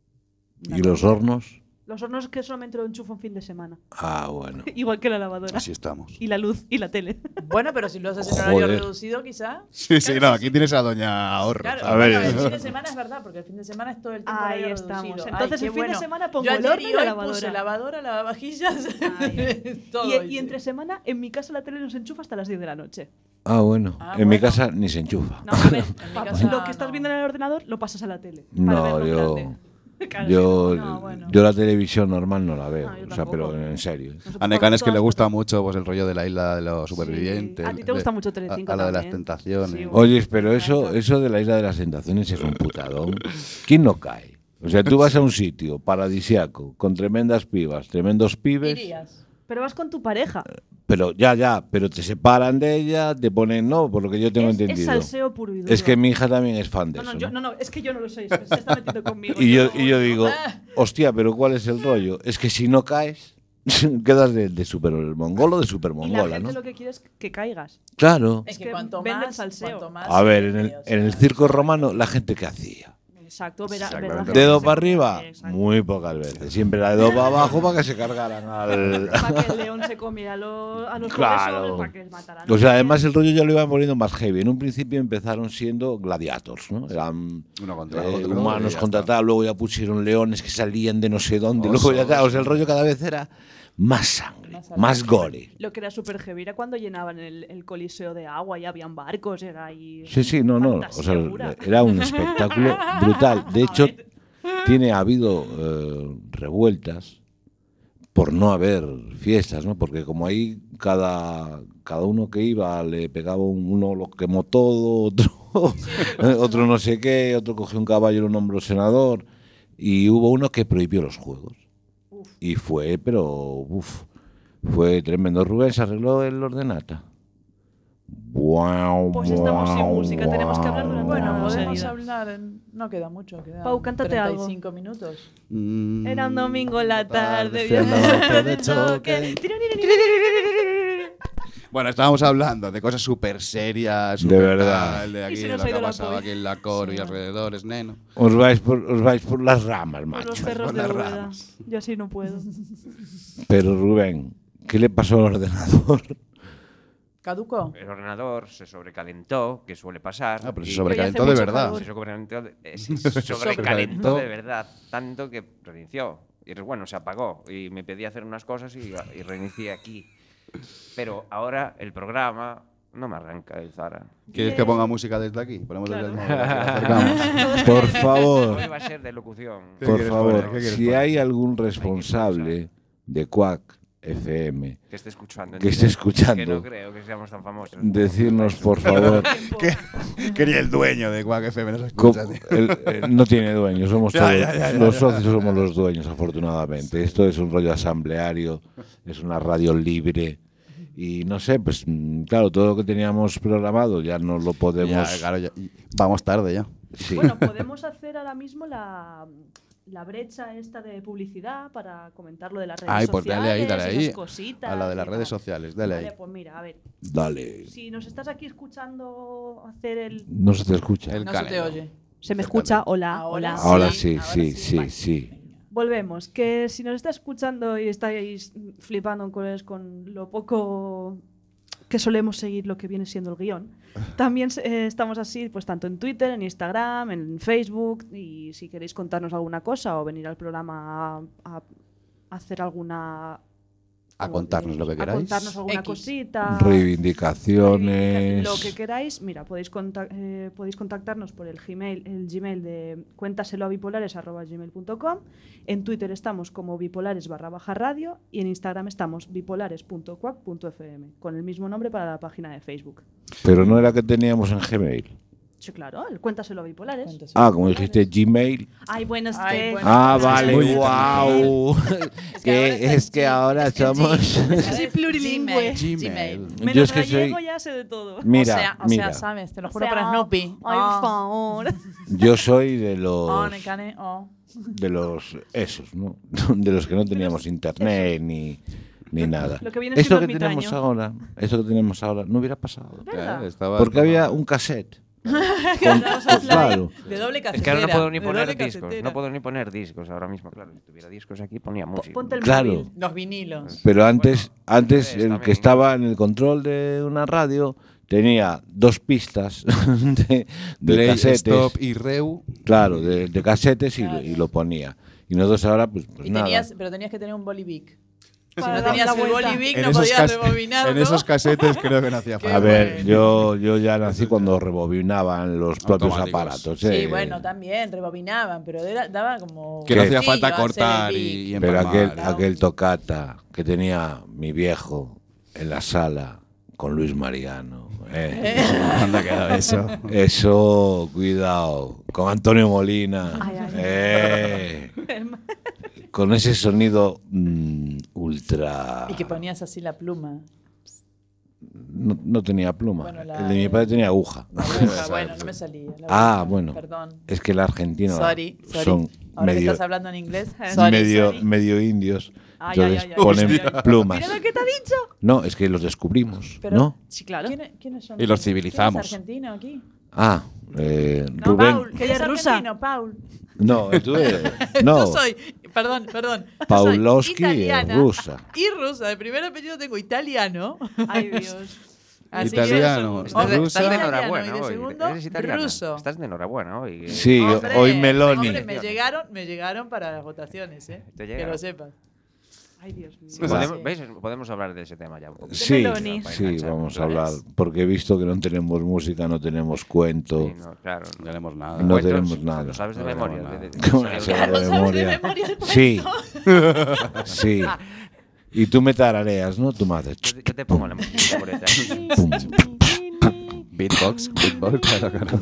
Speaker 9: una
Speaker 5: ¿Y los
Speaker 9: cosa.
Speaker 5: hornos?
Speaker 1: Los hornos que solamente lo enchufo un fin de semana.
Speaker 5: Ah, bueno.
Speaker 1: Igual que la lavadora.
Speaker 8: Así estamos.
Speaker 1: Y la luz y la tele.
Speaker 9: Bueno, pero si lo haces en horario
Speaker 5: Joder.
Speaker 9: reducido, quizá.
Speaker 8: Sí, sí, no, aquí tienes a Doña Ahorro.
Speaker 9: Claro,
Speaker 8: ¿sabes?
Speaker 5: A ver,
Speaker 9: bueno, el
Speaker 5: eh.
Speaker 9: fin de semana es verdad, porque el fin de semana es todo el tiempo
Speaker 1: Ahí
Speaker 9: horario
Speaker 1: estamos.
Speaker 9: reducido.
Speaker 1: Entonces,
Speaker 9: Ay, qué
Speaker 1: el fin de
Speaker 9: bueno.
Speaker 1: semana pongo
Speaker 9: Yo
Speaker 1: el
Speaker 9: ayer
Speaker 1: horno y
Speaker 9: y
Speaker 1: la
Speaker 9: hoy
Speaker 1: lavadora.
Speaker 9: puse lavadora, lavavajillas,
Speaker 1: Ahí.
Speaker 9: todo.
Speaker 1: Y, y entre semana, en mi casa la tele no se enchufa hasta las diez de la noche.
Speaker 5: Ah, bueno.
Speaker 9: Ah,
Speaker 5: en mi
Speaker 9: bueno.
Speaker 5: casa ni se enchufa.
Speaker 1: No, a ver,
Speaker 9: En mi
Speaker 1: pa-
Speaker 9: casa
Speaker 1: lo que estás
Speaker 9: no.
Speaker 1: viendo en el ordenador lo pasas a la tele. para
Speaker 5: No,
Speaker 1: verlo
Speaker 5: yo...
Speaker 1: grande. Claro,
Speaker 5: Yo,
Speaker 1: no, bueno.
Speaker 5: yo la televisión normal no la veo.
Speaker 1: No, yo
Speaker 5: o sea,
Speaker 1: tampoco.
Speaker 5: pero en serio.
Speaker 1: Nosotros
Speaker 8: A Necan es que le
Speaker 1: todas
Speaker 8: gusta
Speaker 1: cosas-
Speaker 8: mucho pues, el rollo de la isla de los supervivientes.
Speaker 1: A ti te gusta
Speaker 8: de-
Speaker 1: mucho Telecinco
Speaker 8: A, a la de las
Speaker 1: también.
Speaker 8: tentaciones.
Speaker 1: Sí, bueno.
Speaker 5: Oye, pero eso, eso de la isla de las tentaciones es un putadón. ¿Quién no cae? O sea, tú vas a un sitio paradisiaco, con tremendas pibas, tremendos pibes,
Speaker 9: Irías.
Speaker 1: Pero vas con tu pareja.
Speaker 5: pero ya, ya, pero te separan de ella, te ponen, no, por lo que yo tengo
Speaker 1: es, es
Speaker 5: entendido.
Speaker 1: salseo puro y duro.
Speaker 5: Es que mi hija también es fan de
Speaker 1: No, no,
Speaker 5: eso.
Speaker 1: yo,
Speaker 5: ¿no?
Speaker 1: no, no, es que yo no lo soy. Se se está metiendo conmigo.
Speaker 5: Y yo,
Speaker 1: no-
Speaker 5: y yo digo,
Speaker 9: Ah.
Speaker 5: hostia, pero ¿cuál es el rollo? Es que si no caes, quedas de, de super mongolo, de super
Speaker 1: Y la
Speaker 5: mongola,
Speaker 1: gente
Speaker 5: ¿no?
Speaker 1: lo que quiere es que caigas.
Speaker 5: Claro.
Speaker 9: Es que
Speaker 1: que
Speaker 9: cuanto
Speaker 1: venden
Speaker 9: más,
Speaker 1: salseo.
Speaker 9: cuanto más
Speaker 5: A ver, en
Speaker 9: se
Speaker 5: el,
Speaker 9: vende, o sea,
Speaker 5: en el circo romano, la gente que hacía.
Speaker 1: Exacto, verá,
Speaker 8: Exactamente.
Speaker 1: verá-
Speaker 5: Dedo
Speaker 1: se-
Speaker 5: para arriba,
Speaker 1: Exacto.
Speaker 5: muy pocas veces. Siempre la dedo para abajo para que se cargaran al.
Speaker 1: Para que el león se comiera a los, a los
Speaker 5: Claro.
Speaker 1: profesores, para que mataran.
Speaker 5: O sea, además el rollo ya lo iban poniendo más heavy. En un principio empezaron siendo gladiators, ¿no? Eran
Speaker 8: Uno contra
Speaker 5: eh,
Speaker 8: otro. y
Speaker 5: humanos
Speaker 8: ya
Speaker 5: contra
Speaker 8: está.
Speaker 5: tal, luego ya pusieron leones que salían de no sé dónde,
Speaker 8: Osos.
Speaker 5: luego ya tal. O sea, el rollo cada vez era más sangre,
Speaker 9: Más
Speaker 5: más,
Speaker 9: salvaje.
Speaker 5: gore.
Speaker 1: Lo que era súper heavy era cuando llenaban el, el coliseo de agua y habían barcos, era ahí.
Speaker 5: Sí, sí, no, no. O
Speaker 1: fantasía
Speaker 5: sea,
Speaker 1: pura.
Speaker 5: era un espectáculo brutal. De hecho, tiene ha habido eh, revueltas por no haber fiestas, ¿no? Porque como ahí cada, cada uno que iba le pegaba un- uno lo quemó todo, otro, otro no sé qué, otro cogió un caballo y lo nombró senador, y hubo uno que prohibió los juegos. Y fue, pero, uff, fue tremendo. Rubén se arregló el ordenata. Guau,
Speaker 1: Pues estamos sin
Speaker 5: guau,
Speaker 1: música, tenemos que hablar durante
Speaker 9: Bueno,
Speaker 1: una hora
Speaker 9: podemos
Speaker 1: seguida.
Speaker 9: hablar. en- No queda mucho, quedan
Speaker 1: Pau, cántate algo.
Speaker 9: treinta y cinco minutos.
Speaker 8: Mm,
Speaker 1: Era un domingo en la tarde,
Speaker 8: tarde,
Speaker 1: viendo
Speaker 8: de choque. Bueno, estábamos hablando de cosas súper serias,
Speaker 5: De
Speaker 8: súper
Speaker 5: verdad.
Speaker 8: tal, de
Speaker 1: Y
Speaker 8: aquí,
Speaker 1: se
Speaker 8: lo
Speaker 1: nos
Speaker 8: que
Speaker 1: ha ido
Speaker 8: ha
Speaker 1: la
Speaker 8: pasado
Speaker 1: polla.
Speaker 8: aquí en la Coro y alrededores, neno.
Speaker 5: Os vais por, os vais por las ramas,
Speaker 1: Por
Speaker 5: macho.
Speaker 1: los cerros
Speaker 8: por
Speaker 1: de
Speaker 8: las
Speaker 1: Úbeda.
Speaker 8: ramas.
Speaker 1: Yo así no puedo.
Speaker 5: Pero Rubén, ¿qué le pasó al ordenador?
Speaker 9: ¿Caduco?
Speaker 10: El ordenador se sobrecalentó, que suele pasar.
Speaker 8: Ah, pero se
Speaker 10: y-
Speaker 8: sobrecalentó
Speaker 1: hace
Speaker 8: de
Speaker 1: mucho
Speaker 8: verdad.
Speaker 1: calor.
Speaker 10: Se sobrecalentó, de- eh, sí, se sobrecalentó de verdad, tanto que reinició. Y bueno, se apagó. Y me pedí hacer unas cosas y, y reinicié aquí. Pero ahora el programa no me arranca el Zara.
Speaker 8: ¿Quieres que ponga música desde aquí? Ponemos desde el móvil, así lo acercamos.
Speaker 5: Por favor,
Speaker 10: Hoy va a ser de locución.
Speaker 8: ¿Qué
Speaker 5: por
Speaker 8: quieres
Speaker 5: favor,
Speaker 8: poner? ¿Qué quieres
Speaker 5: si
Speaker 8: poner?
Speaker 5: hay algún responsable de Quack F M
Speaker 10: Que esté escuchando.
Speaker 5: que esté escuchando.
Speaker 10: Que no creo que seamos tan famosos.
Speaker 5: Decirnos, por favor,
Speaker 8: Quería el dueño de Quack F M, no se
Speaker 5: co-
Speaker 8: escucha, tío.
Speaker 5: el- el- no tiene dueño, somos
Speaker 8: Ya,
Speaker 5: todos,
Speaker 8: ya, ya, ya,
Speaker 5: los
Speaker 8: ya.
Speaker 5: socios somos los dueños, afortunadamente. Esto es un rollo asambleario, es una radio libre. Y no sé, pues mm, claro, todo lo que teníamos programado ya no lo podemos.
Speaker 8: Ya, claro, ya- y vamos tarde ya.
Speaker 5: Sí.
Speaker 1: Bueno, podemos hacer ahora mismo la, la brecha esta de publicidad para comentar lo de las redes
Speaker 8: Ay, pues
Speaker 1: sociales.
Speaker 8: dale ahí, dale
Speaker 1: y
Speaker 8: ahí.
Speaker 1: esas cositas
Speaker 8: A la de
Speaker 1: y
Speaker 8: las redes
Speaker 1: tal.
Speaker 8: sociales, dale
Speaker 1: Vale,
Speaker 8: ahí.
Speaker 1: pues mira, a ver.
Speaker 5: Dale.
Speaker 1: Si nos estás aquí escuchando hacer el...
Speaker 5: No se te escucha.
Speaker 8: El
Speaker 9: No se te
Speaker 8: canelo.
Speaker 9: oye.
Speaker 1: ¿Se me escucha? Hola,
Speaker 9: Ahora
Speaker 1: hola.
Speaker 5: Ahora
Speaker 9: Sí,
Speaker 5: sí,
Speaker 9: ahora
Speaker 5: sí,
Speaker 9: sí.
Speaker 5: sí,
Speaker 9: Vale.
Speaker 5: sí.
Speaker 1: Volvemos, que si nos está escuchando y estáis flipando con, con lo poco que solemos seguir lo que viene siendo el guión, también eh, estamos así, pues tanto en Twitter, en Instagram, en Facebook, y si queréis contarnos alguna cosa o venir al programa a, a hacer alguna...
Speaker 8: A contarnos lo que
Speaker 1: A
Speaker 8: queráis.
Speaker 1: contarnos alguna
Speaker 9: X.
Speaker 1: cosita.
Speaker 5: Reivindicaciones.
Speaker 1: Lo que queráis, mira, podéis, contac- eh, podéis contactarnos por el Gmail, el Gmail de cuéntaselo a bipolares arroba gmail punto com. En Twitter estamos como bipolares barra baja radio y en Instagram estamos bipolares punto quack punto f m, con el mismo nombre para la página de Facebook.
Speaker 5: Pero no era que teníamos en Gmail.
Speaker 1: Sí, claro, el cuéntaselo a bipolares.
Speaker 9: Cuéntaselo.
Speaker 5: Ah, como dijiste Gmail.
Speaker 1: Ay, bueno, es
Speaker 9: Ay,
Speaker 1: que...
Speaker 9: bueno.
Speaker 5: Ah,
Speaker 9: Sí,
Speaker 5: vale,
Speaker 9: muy bien.
Speaker 5: wow.
Speaker 9: que ahora está
Speaker 5: Que es que
Speaker 9: G-
Speaker 5: ahora
Speaker 9: es que G-
Speaker 5: somos.
Speaker 1: Es que soy plurilingüe.
Speaker 9: Gmail.
Speaker 8: Gmail.
Speaker 1: Menos
Speaker 5: Yo es que soy.
Speaker 1: gallego ya sé de todo.
Speaker 5: Mira,
Speaker 9: o sea, o
Speaker 5: mira.
Speaker 9: sea, sabes, te lo
Speaker 1: O
Speaker 9: juro
Speaker 1: sea,
Speaker 9: por Snoopy.
Speaker 1: Ay,
Speaker 9: Ah.
Speaker 1: por favor.
Speaker 5: Yo soy de
Speaker 9: Oh,
Speaker 5: los.
Speaker 9: ne cane, oh.
Speaker 5: De los. Esos, ¿no? De los que no teníamos internet ni. Ni nada.
Speaker 1: Lo que viene
Speaker 5: Esto
Speaker 1: siendo
Speaker 5: que
Speaker 1: ermitaño.
Speaker 5: tenemos ahora, esto que tenemos ahora, no hubiera pasado.
Speaker 1: ¿Verdad?
Speaker 8: Eh, estaba
Speaker 5: Porque
Speaker 8: como-
Speaker 5: había un cassette.
Speaker 9: Vamos a hablar
Speaker 5: Claro.
Speaker 9: de doble
Speaker 10: Es
Speaker 9: casetera.
Speaker 10: que ahora no puedo ni
Speaker 9: de
Speaker 10: poner
Speaker 9: doble
Speaker 10: discos.
Speaker 9: casetera.
Speaker 10: No puedo ni poner discos ahora mismo. Claro, si tuviera discos aquí ponía música.
Speaker 1: Ponte el
Speaker 5: Claro.
Speaker 1: móvil.
Speaker 9: Los vinilos.
Speaker 5: Pero antes,
Speaker 10: Bueno,
Speaker 5: antes
Speaker 10: sí,
Speaker 5: el
Speaker 10: también.
Speaker 5: que estaba en el control de una radio tenía dos pistas de, de
Speaker 8: Play,
Speaker 5: casetes.
Speaker 8: Stop y Reu.
Speaker 5: Claro, de, de casetes y,
Speaker 9: Claro.
Speaker 5: y lo ponía. Y nosotros ahora, pues, pues
Speaker 9: Y
Speaker 5: nada.
Speaker 9: tenías, pero tenías que tener un bolivic. Si
Speaker 1: Para
Speaker 9: no
Speaker 1: dar
Speaker 9: tenías
Speaker 1: la
Speaker 9: el
Speaker 1: vuelta.
Speaker 9: bolivic,
Speaker 8: En
Speaker 9: no
Speaker 8: esos,
Speaker 9: podías
Speaker 8: cas-
Speaker 9: rebobinarlo.
Speaker 8: en esos casetes creo que no hacía
Speaker 9: Qué
Speaker 5: A
Speaker 8: falta.
Speaker 5: ver,
Speaker 9: bueno.
Speaker 5: yo, yo ya nací cuando rebobinaban los propios
Speaker 8: Automáticos.
Speaker 5: aparatos.
Speaker 9: Sí,
Speaker 5: ¿eh?
Speaker 9: bueno, también rebobinaban, pero era- daba como...
Speaker 8: Que no hacía
Speaker 9: Sí,
Speaker 8: falta
Speaker 9: iba a hacer
Speaker 8: cortar
Speaker 9: el
Speaker 8: y,
Speaker 9: beat.
Speaker 8: y
Speaker 5: Pero
Speaker 8: empalmar.
Speaker 5: aquel, aquel tocata que tenía mi viejo en la sala con Luis Mariano. ¿eh?
Speaker 8: ¿Dónde ha quedado eso?
Speaker 5: Eso, cuidado. Con Antonio Molina.
Speaker 1: Ay, ay.
Speaker 5: eh, con ese sonido mm, ultra.
Speaker 9: Y que ponías así la pluma.
Speaker 5: No, no tenía pluma.
Speaker 9: Bueno, la-
Speaker 5: El de mi padre tenía aguja.
Speaker 9: La aguja, bueno, no me salía. la
Speaker 5: Ah,
Speaker 9: aguja,
Speaker 5: bueno.
Speaker 9: Perdón.
Speaker 5: Es que el argentino
Speaker 9: Sorry, sorry.
Speaker 5: son
Speaker 9: Ahora que
Speaker 5: medio,
Speaker 9: estás hablando en inglés, sorry,
Speaker 5: medio,
Speaker 9: sorry.
Speaker 5: medio indios.
Speaker 1: Ay, ay,
Speaker 5: Entonces
Speaker 1: ay, ay,
Speaker 5: ponen
Speaker 1: ay, ay, ay.
Speaker 5: plumas.
Speaker 1: Mira lo que te ha dicho.
Speaker 5: No, es que los descubrimos,
Speaker 9: Pero-
Speaker 5: ¿no?
Speaker 1: Sí, claro.
Speaker 9: ¿Quién- ¿Quiénes son?
Speaker 8: Y los
Speaker 9: ¿Quién
Speaker 8: civilizamos.
Speaker 9: es argentino aquí?
Speaker 5: Ah, eh,
Speaker 1: No,
Speaker 5: Rubén.
Speaker 1: Paul, que ella es
Speaker 9: ¿Es
Speaker 1: rusa.
Speaker 9: argentino, Paul?
Speaker 5: No, tú eres. No,
Speaker 9: Yo soy, perdón, perdón. yo soy
Speaker 5: Pavlovsky es
Speaker 9: italiana
Speaker 5: rusa.
Speaker 9: Y rusa. De primer apellido tengo italiano.
Speaker 1: Ay, Dios.
Speaker 9: Así que
Speaker 8: Italiano,
Speaker 9: eso-
Speaker 10: Estás de,
Speaker 8: rusa.
Speaker 10: estás de
Speaker 9: Italiano,
Speaker 10: enhorabuena
Speaker 9: y de
Speaker 10: hoy.
Speaker 9: segundo,
Speaker 10: Eres italiana.
Speaker 9: ruso.
Speaker 10: Estás de enhorabuena hoy.
Speaker 5: Sí,
Speaker 9: Hombre,
Speaker 5: hoy Meloni.
Speaker 9: hombre, me llegaron, me llegaron para las votaciones, ¿eh?
Speaker 10: Te
Speaker 9: Que
Speaker 10: llegaron.
Speaker 9: lo sepas.
Speaker 1: Ay, Dios mío.
Speaker 10: Podemos,
Speaker 9: Sí.
Speaker 10: ¿veis? Podemos hablar de ese tema ya un poco.
Speaker 5: Sí,
Speaker 1: Meloni.
Speaker 5: sí,
Speaker 10: Enganchar,
Speaker 5: vamos a
Speaker 10: ¿lo
Speaker 5: hablar.
Speaker 10: ves?
Speaker 5: Porque he visto que no tenemos música, no tenemos cuento.
Speaker 10: Sí, no, claro.
Speaker 8: No tenemos nada.
Speaker 5: No
Speaker 10: Cuentos,
Speaker 5: tenemos nada.
Speaker 10: Lo sabes de
Speaker 8: No
Speaker 10: memoria.
Speaker 8: tenemos
Speaker 10: de- de-
Speaker 8: nada.
Speaker 10: de-
Speaker 5: ¿Cómo
Speaker 10: de-
Speaker 5: se llama
Speaker 9: ¿Sabes
Speaker 5: de
Speaker 9: de
Speaker 5: memoria?
Speaker 9: memoria el
Speaker 5: Sí, sí. Y tú me tarareas, ¿no? Tú me haces.
Speaker 10: Yo te- yo te pongo la música por detrás.
Speaker 5: pum.
Speaker 8: Beatbox, beatbox, claro, claro.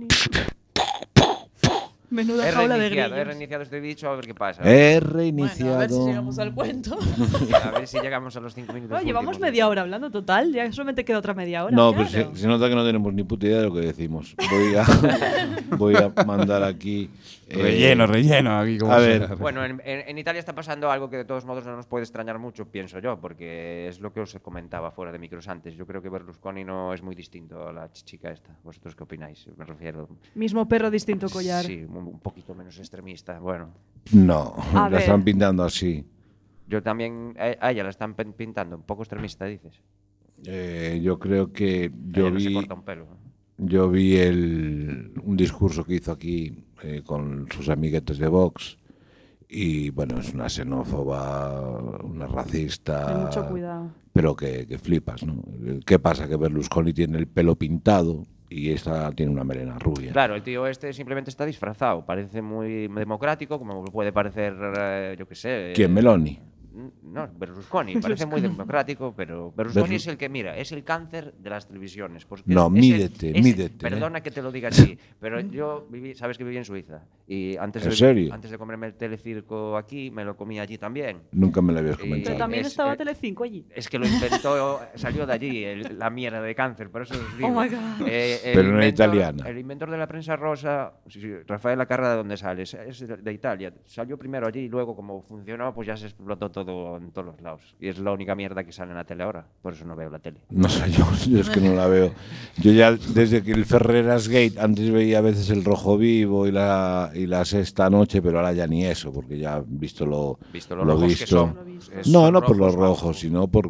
Speaker 1: Menuda
Speaker 10: He
Speaker 1: jaula de
Speaker 10: reiniciado, he
Speaker 1: grillos.
Speaker 10: reiniciado este dicho a ver qué pasa.
Speaker 5: He
Speaker 9: Bueno, a ver si
Speaker 5: reiniciado.
Speaker 9: llegamos al cuento.
Speaker 10: A ver si llegamos a los cinco minutos.
Speaker 1: Bueno, llevamos
Speaker 10: últimos.
Speaker 1: media hora hablando total, ya solamente queda otra media hora.
Speaker 5: No,
Speaker 1: claro.
Speaker 5: pero se, se nota que no tenemos ni puta idea de lo que decimos. Voy a, voy a mandar aquí. eh,
Speaker 8: Relleno, relleno. Aquí como
Speaker 5: a
Speaker 8: sea.
Speaker 5: ver.
Speaker 10: Bueno, en, en- en Italia está pasando algo que de todos modos no nos puede extrañar mucho, pienso yo, porque es lo que os comentaba fuera de micros antes. Yo creo que Berlusconi no es muy distinto a la ch- chica esta. ¿Vosotros qué opináis? Me refiero.
Speaker 1: Mismo perro, distinto collar.
Speaker 10: Sí, un, un poquito menos extremista. Bueno,
Speaker 5: No,
Speaker 1: A
Speaker 5: la
Speaker 1: ver.
Speaker 5: están pintando así.
Speaker 10: yo también. A a ella la están pen- pintando un poco extremista, dices.
Speaker 5: Eh, yo creo que yo
Speaker 10: Ella no se
Speaker 5: vi,
Speaker 10: corta un pelo.
Speaker 5: yo vi el, un discurso que hizo aquí eh, con sus amiguetes de Vox. Y bueno, es una xenófoba, una racista.
Speaker 1: Ten mucho cuidado.
Speaker 5: Pero que, que flipas, ¿no? ¿Qué pasa? Que Berlusconi tiene el pelo pintado y esta tiene una melena rubia.
Speaker 10: Claro, el tío este simplemente está disfrazado. Parece muy democrático, como puede parecer, eh, yo qué sé.
Speaker 5: ¿Quién,
Speaker 10: eh,
Speaker 5: Meloni?
Speaker 10: No, Berlusconi, parece muy democrático, pero Berlusconi
Speaker 5: Berlu-
Speaker 10: es el que, mira, es el cáncer de las televisiones. Porque
Speaker 5: No,
Speaker 10: es
Speaker 5: mídete,
Speaker 10: el- es-
Speaker 5: mídete,
Speaker 10: Perdona
Speaker 5: ¿eh?
Speaker 10: que te lo diga así, pero yo viví, sabes que viví en Suiza. Y antes
Speaker 5: ¿En
Speaker 10: de,
Speaker 5: serio?
Speaker 10: antes de comerme el telecirco aquí, me lo comí allí también.
Speaker 5: Nunca me lo habías
Speaker 10: Y-
Speaker 5: comentado.
Speaker 1: Pero también
Speaker 10: es-
Speaker 1: estaba
Speaker 10: eh,
Speaker 1: Telecinco allí.
Speaker 10: Es que lo inventó, salió de allí, el- la mierda de cáncer, por eso os digo.
Speaker 1: Oh my God.
Speaker 10: Eh, el
Speaker 5: Pero no era
Speaker 10: inventor-
Speaker 5: italiana.
Speaker 10: El inventor de la prensa rosa, sí, sí, Rafael Acarra, ¿de dónde sale? Es- Es de de Italia. Salió primero allí y luego, como funcionó, pues ya se explotó todo en todos los lados. Y es la única mierda que sale en la tele ahora. Por eso no veo la tele.
Speaker 5: No sé, yo, yo es que no la veo. Yo ya desde que el Ferreras Gate, antes veía a veces el Rojo Vivo y la, y la Sexta Noche, pero ahora ya ni eso, porque ya he visto lo,
Speaker 10: Visto lo rojos que son. Es-
Speaker 5: No,
Speaker 10: son
Speaker 5: no por los
Speaker 10: rojos,
Speaker 5: rojos, sino por...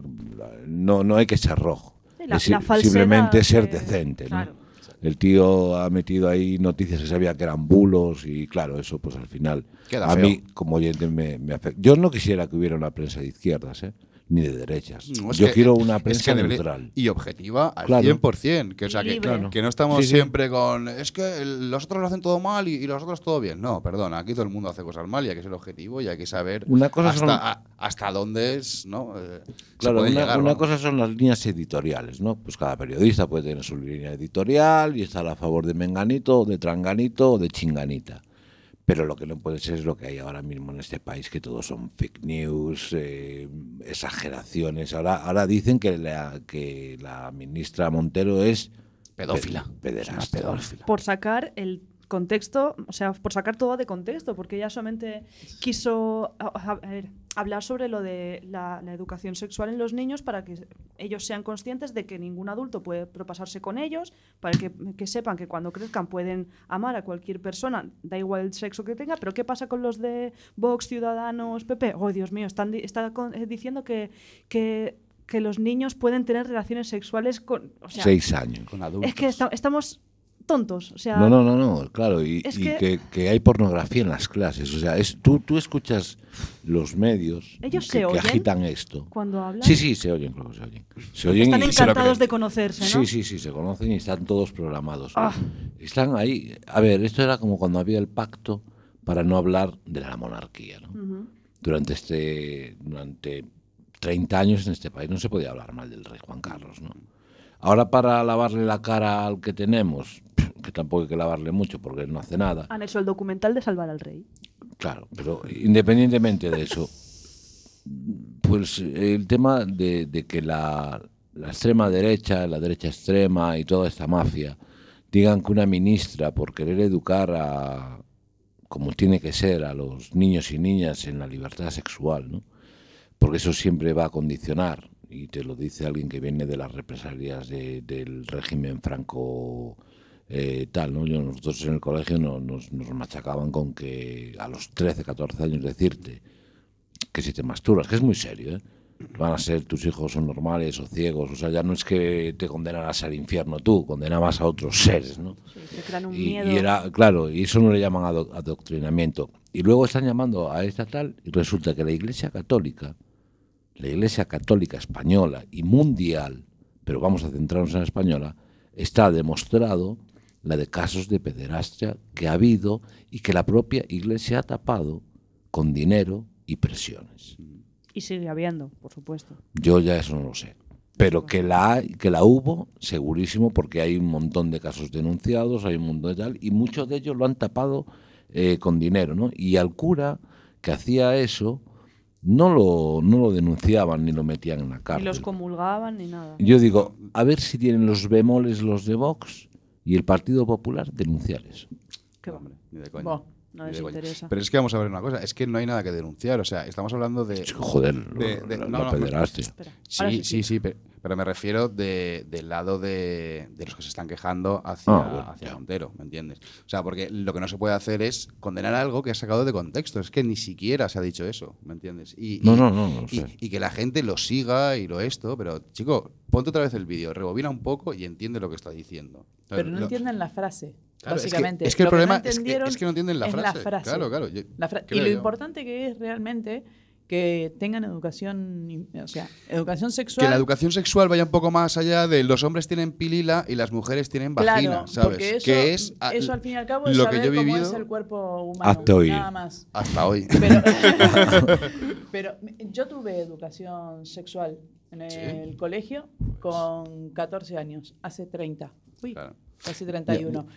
Speaker 5: No, no hay que ser rojo.
Speaker 1: Sí, la-
Speaker 5: Es
Speaker 1: la
Speaker 5: si-
Speaker 1: falsedad
Speaker 5: simplemente ser
Speaker 1: que-
Speaker 5: decente, ¿no?
Speaker 1: claro.
Speaker 5: El tío ha metido ahí noticias que sabía que eran bulos y claro, eso pues al final
Speaker 8: Queda
Speaker 5: a
Speaker 8: feo.
Speaker 5: mí como oyente me, me afecta. Yo no quisiera que hubiera una prensa de izquierdas, ¿eh? Ni de derechas.
Speaker 8: No, es
Speaker 5: Yo
Speaker 8: que-
Speaker 5: quiero una
Speaker 8: es
Speaker 5: prensa
Speaker 8: que debería-
Speaker 5: neutral.
Speaker 8: y objetiva al
Speaker 5: Claro.
Speaker 8: cien por ciento. Que, o sea, que,
Speaker 1: Libre. Claro.
Speaker 8: que no estamos
Speaker 5: Sí, sí.
Speaker 8: siempre con. Es que el- los otros lo hacen todo mal y, y los otros todo bien. No, perdona. Aquí todo el mundo hace cosas mal y hay que ser objetivo y hay que saber
Speaker 5: Una cosa
Speaker 8: hasta,
Speaker 5: son-
Speaker 8: a- hasta dónde es. ¿no? Eh, se
Speaker 5: Claro,
Speaker 8: puede
Speaker 5: una,
Speaker 8: llegar,
Speaker 5: una
Speaker 8: vamos.
Speaker 5: cosa son las líneas editoriales, ¿no? Pues cada periodista puede tener su línea editorial y estar a favor de Menganito, de Tranganito o de Chinganita. Pero lo que no puede ser es lo que hay ahora mismo en este país, que todos son fake news, eh, exageraciones. Ahora, ahora dicen que la, que la ministra Montero es
Speaker 8: Pedófila.
Speaker 5: pe- pederasta.
Speaker 8: pedófila.
Speaker 1: Por sacar el contexto, o sea, por sacar todo de contexto, porque ella solamente quiso a- a- a ver, hablar sobre lo de la, la educación sexual en los niños para que ellos sean conscientes de que ningún adulto puede propasarse con ellos, para que, que sepan que cuando crezcan pueden amar a cualquier persona, da igual el sexo que tenga. Pero ¿qué pasa con los de Vox, Ciudadanos, P P? Oh, Dios mío, están di- está con- eh, diciendo que, que, que los niños pueden tener relaciones sexuales con... O sea,
Speaker 5: Seis años.
Speaker 8: Con adultos.
Speaker 1: es que esta- estamos tontos, o sea...
Speaker 5: No, no, no, no, claro, y,
Speaker 1: Es
Speaker 5: y
Speaker 1: que-
Speaker 5: que, que hay pornografía en las clases. O sea, es, tú, tú escuchas los medios
Speaker 1: ¿Ellos
Speaker 5: que,
Speaker 1: se
Speaker 5: que
Speaker 1: oyen
Speaker 5: agitan esto.
Speaker 1: cuando hablan?
Speaker 5: Sí, sí, se oyen, claro, se oyen. Se oyen
Speaker 1: Están
Speaker 5: y se lo
Speaker 1: encantados
Speaker 5: creen.
Speaker 1: de conocerse, ¿no?
Speaker 5: Sí, sí, sí, se conocen y están todos programados.
Speaker 1: Ah.
Speaker 5: Están ahí. A ver, esto era como cuando había el pacto para no hablar de la monarquía, ¿no?
Speaker 1: Ujú.
Speaker 5: Durante este durante treinta años en este país no se podía hablar mal del rey Juan Carlos, ¿no? Ahora para lavarle la cara al que tenemos, que tampoco hay que lavarle mucho porque él no hace nada.
Speaker 1: Han hecho el documental de Salvar al Rey.
Speaker 5: Claro, pero independientemente de eso, pues el tema de, de que la, la extrema derecha, la derecha extrema y toda esta mafia digan que una ministra por querer educar a como tiene que ser a los niños y niñas en la libertad sexual, ¿no? Porque eso siempre va a condicionar, y te lo dice alguien que viene de las represalias de- del régimen franco eh, tal, ¿no? Yo, nosotros en el colegio no- nos, nos machacaban con que a los trece, catorce años decirte que si te masturbas, que es muy serio, ¿eh? Van a ser tus hijos son normales o ciegos, o sea, ya no es que te condenarás al infierno tú, condenabas a otros seres, ¿no?
Speaker 1: Sí, te crean un
Speaker 5: Y,
Speaker 1: miedo.
Speaker 5: y era, claro, y eso no le llaman ado- adoctrinamiento. Y luego están llamando a esta tal, y resulta que la Iglesia Católica, la Iglesia Católica española y mundial, pero vamos a centrarnos en la española, está demostrado la de casos de pederastia que ha habido y que la propia Iglesia ha tapado con dinero y presiones.
Speaker 1: Y sigue habiendo, por supuesto.
Speaker 5: Yo ya eso no lo sé. Pero que la hay, que la hubo, segurísimo, porque hay un montón de casos denunciados, hay un montón de tal, y muchos de ellos lo han tapado eh, con dinero, ¿no? Y al cura que hacía eso no lo, no lo denunciaban ni lo metían en la
Speaker 1: Ni
Speaker 5: cárcel.
Speaker 1: los comulgaban ni nada.
Speaker 5: Yo digo, a ver si tienen los bemoles los de Vox y el Partido Popular denunciar eso.
Speaker 1: ¿Qué va?
Speaker 8: Hombre, ni de coña.
Speaker 1: Buah, no
Speaker 8: Ni
Speaker 1: les
Speaker 8: de coña.
Speaker 1: interesa.
Speaker 8: Pero es que vamos a ver una cosa, es que no hay nada que denunciar, o sea, estamos hablando de...
Speaker 5: Es que, joder,
Speaker 8: de-
Speaker 5: lo-
Speaker 8: de-
Speaker 5: la,
Speaker 8: no,
Speaker 5: la
Speaker 8: no,
Speaker 5: pederastia.
Speaker 1: Espera, ahora
Speaker 8: Sí, sí, sí, pero, pero me refiero de, del lado de, de los que se están quejando hacia,
Speaker 5: Ah, bueno,
Speaker 8: hacia
Speaker 5: ya.
Speaker 8: Montero, ¿me entiendes? O sea, porque lo que no se puede hacer es condenar algo que ha sacado de contexto, es que ni siquiera se ha dicho eso, ¿me entiendes? Y,
Speaker 5: No,
Speaker 8: y-
Speaker 5: no, no, no
Speaker 8: y,
Speaker 5: sé.
Speaker 8: y que la gente lo siga y lo esto, pero chico, ponte otra vez el vídeo, rebobina un poco y entiende lo que está diciendo.
Speaker 9: Pero no
Speaker 8: Lo-
Speaker 9: entienden la frase,
Speaker 8: Claro, es que-
Speaker 9: básicamente.
Speaker 8: es que el
Speaker 9: Lo
Speaker 8: problema
Speaker 9: no
Speaker 8: es que-
Speaker 9: entendieron
Speaker 8: es que no entienden la
Speaker 9: es
Speaker 8: frase. Claro, claro, yo-
Speaker 9: La fra- y
Speaker 8: creo
Speaker 9: lo
Speaker 8: yo.
Speaker 9: importante que es realmente que tengan educación, o sea, educación sexual.
Speaker 8: Que la educación sexual vaya un poco más allá de los hombres tienen pilila y las mujeres tienen vagina,
Speaker 9: Claro,
Speaker 8: ¿sabes?
Speaker 9: porque eso,
Speaker 8: que es a-
Speaker 9: eso al fin y al cabo es
Speaker 8: lo que
Speaker 9: saber
Speaker 8: yo he
Speaker 9: cómo
Speaker 8: vivido
Speaker 9: es el cuerpo humano.
Speaker 5: Hasta hoy.
Speaker 9: Nada más.
Speaker 8: hasta hoy.
Speaker 9: Pero, pero yo tuve educación sexual en el
Speaker 8: Sí.
Speaker 9: colegio con catorce años, hace treinta. Uy,
Speaker 8: Claro.
Speaker 9: casi treinta y uno.